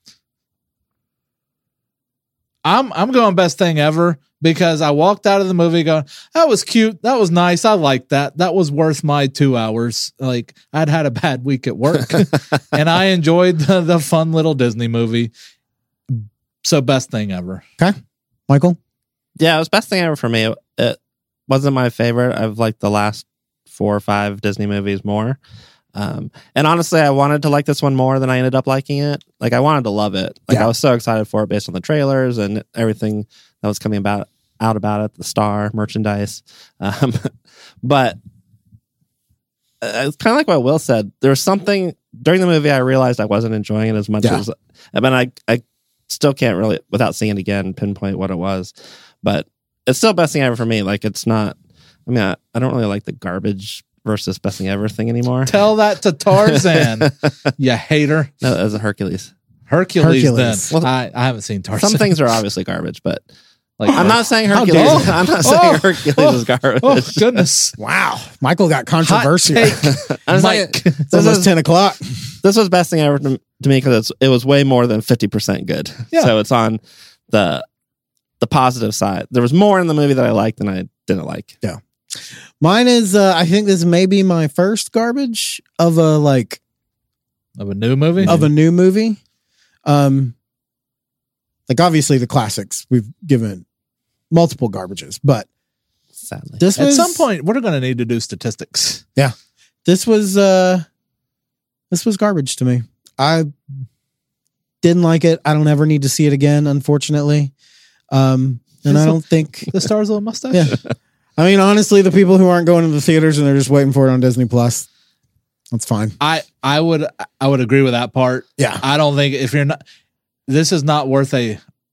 I'm I'm going best thing ever because I walked out of the movie going, that was cute. That was nice. I liked that. That was worth my two hours. Like, I'd had a bad week at work and I enjoyed the, the fun little Disney movie. So best thing ever. Okay. Michael? Yeah, it was best thing ever for me. It wasn't my favorite. I've liked the last four or five Disney movies more. Um, and honestly, I wanted to like this one more than I ended up liking it. Like, I wanted to love it. Like, Yeah. I was so excited for it based on the trailers and everything that was coming about out about it, the star merchandise. Um, but uh, it's kind of like what Will said. There was something during the movie I realized I wasn't enjoying it as much Yeah. as. I mean, I I still can't really, without seeing it again, pinpoint what it was. But it's still best thing ever for me. Like, it's not. I mean, I, I don't really like the garbage versus best thing ever thing anymore. Tell that to Tarzan, you hater. No, as a Hercules. Hercules, Hercules. then. Well, I, I haven't seen Tarzan. Some things are obviously garbage, but like, I'm not saying How Hercules. dare- I'm not saying Oh, Hercules oh, is garbage. Oh, goodness. Wow. Michael got Hot controversial. take. I'm saying Mike. It's this almost is, ten o'clock. this was best thing ever to, to me because it was way more than fifty percent good. Yeah. So it's on the the positive side. There was more in the movie that I liked than I didn't like. Yeah. Mine is, uh, I think this may be my first garbage of a, like, Of a new movie? of a new movie. Um, like, obviously the classics, we've given multiple garbages, but Sadly. this At was, some point, we're going to need to do statistics. this was, uh, this was garbage to me. I didn't like it. I don't ever need to see it again, unfortunately. Um, and I don't think, The Star's Little Mustache? yeah. I mean, honestly, the people who aren't going to the theaters and they're just waiting for it on Disney Plus, that's fine. I, I would I would agree with that part. Yeah. I don't think if you're not, this is not worth a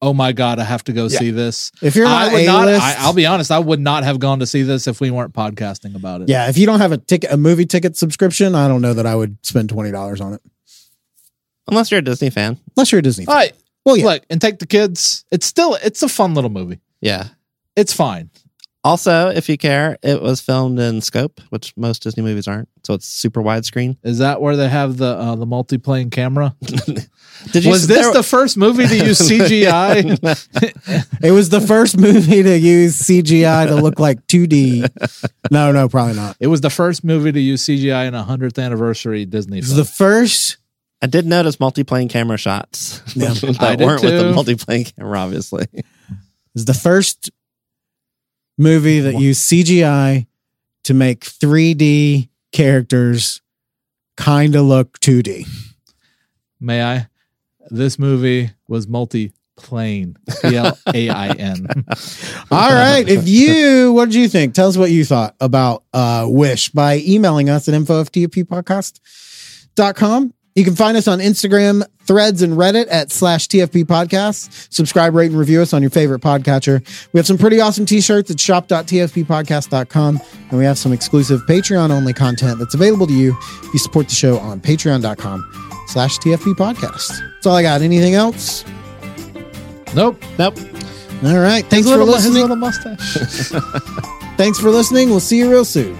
oh my God, I have to go see this. If you're I not would not, A-list- I, I'll be honest, I would not have gone to see this if we weren't podcasting about it. Yeah, if you don't have a ticket, a movie ticket subscription, I don't know that I would spend twenty dollars on it. Unless you're a Disney fan. Unless you're a Disney fan. All right. Well, yeah. Look, and take the kids. It's still, it's a fun little movie. Yeah. It's fine. Also, if you care, it was filmed in scope, which most Disney movies aren't. So it's super widescreen. Is that where they have the uh, the multi-plane camera? Did you was this there- the first movie to use C G I? It was the first movie to use C G I to look like two D. No, no, probably not. It was the first movie to use C G I in a hundredth anniversary Disney It was film. the first. I did notice multi-plane camera shots Yeah. that I did weren't with the too. multi-plane camera, obviously. It was the first movie that used C G I to make three D characters kind of look two D. May I? This movie was multi-plane. P L A I N. All right. If you, what did you think? Tell us what you thought about uh, Wish by emailing us at info at t f p podcast dot com. You can find us on Instagram, Threads, and Reddit at slash T F P Podcast. Subscribe, rate, and review us on your favorite podcatcher. We have some pretty awesome t-shirts at shop dot t f p podcast dot com, and we have some exclusive Patreon-only content that's available to you if you support the show on patreon dot com slash T F P Podcast. That's all I got. Anything else? Nope. Nope. All right. Thanks His for little, his listening. little mustache. Thanks for listening. We'll see you real soon.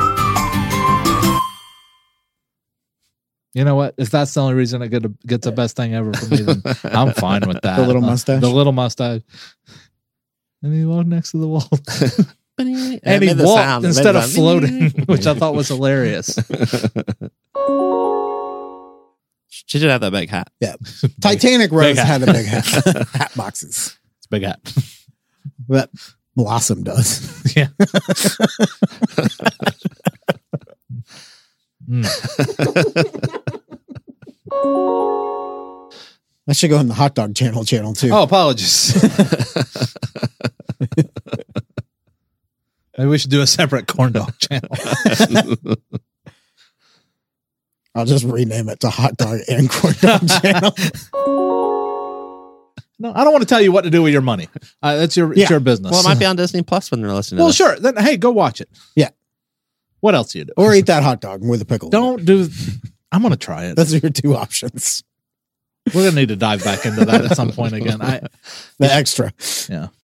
You know what? If that's the only reason it get a, gets the best thing ever for me, then I'm fine with that. The little Uh, mustache? The little mustache. And he walked next to the wall. And And it he made the walked sound. It instead made of the- floating, which I thought was hilarious. She did have that big hat. Yeah. Titanic Rose Big hat. had a big hat. Hat boxes. It's a big hat. That Blossom does. Yeah. Mm. That should go in the hot dog channel channel too. Oh, apologies. Maybe we should do a separate corn dog channel. I'll just rename it to hot dog and corn dog channel. No, I don't want to tell you what to do with your money. Uh, that's your Yeah. it's your business. Well, it might be on Disney Plus when they're listening to Well, this. sure. Then hey, go watch it. Yeah. What else do you do? Or eat that hot dog with a pickle. in it. Don't do. I'm gonna try it. Those are your two options. We're gonna need to dive back into that at some point again. I The extra. yeah.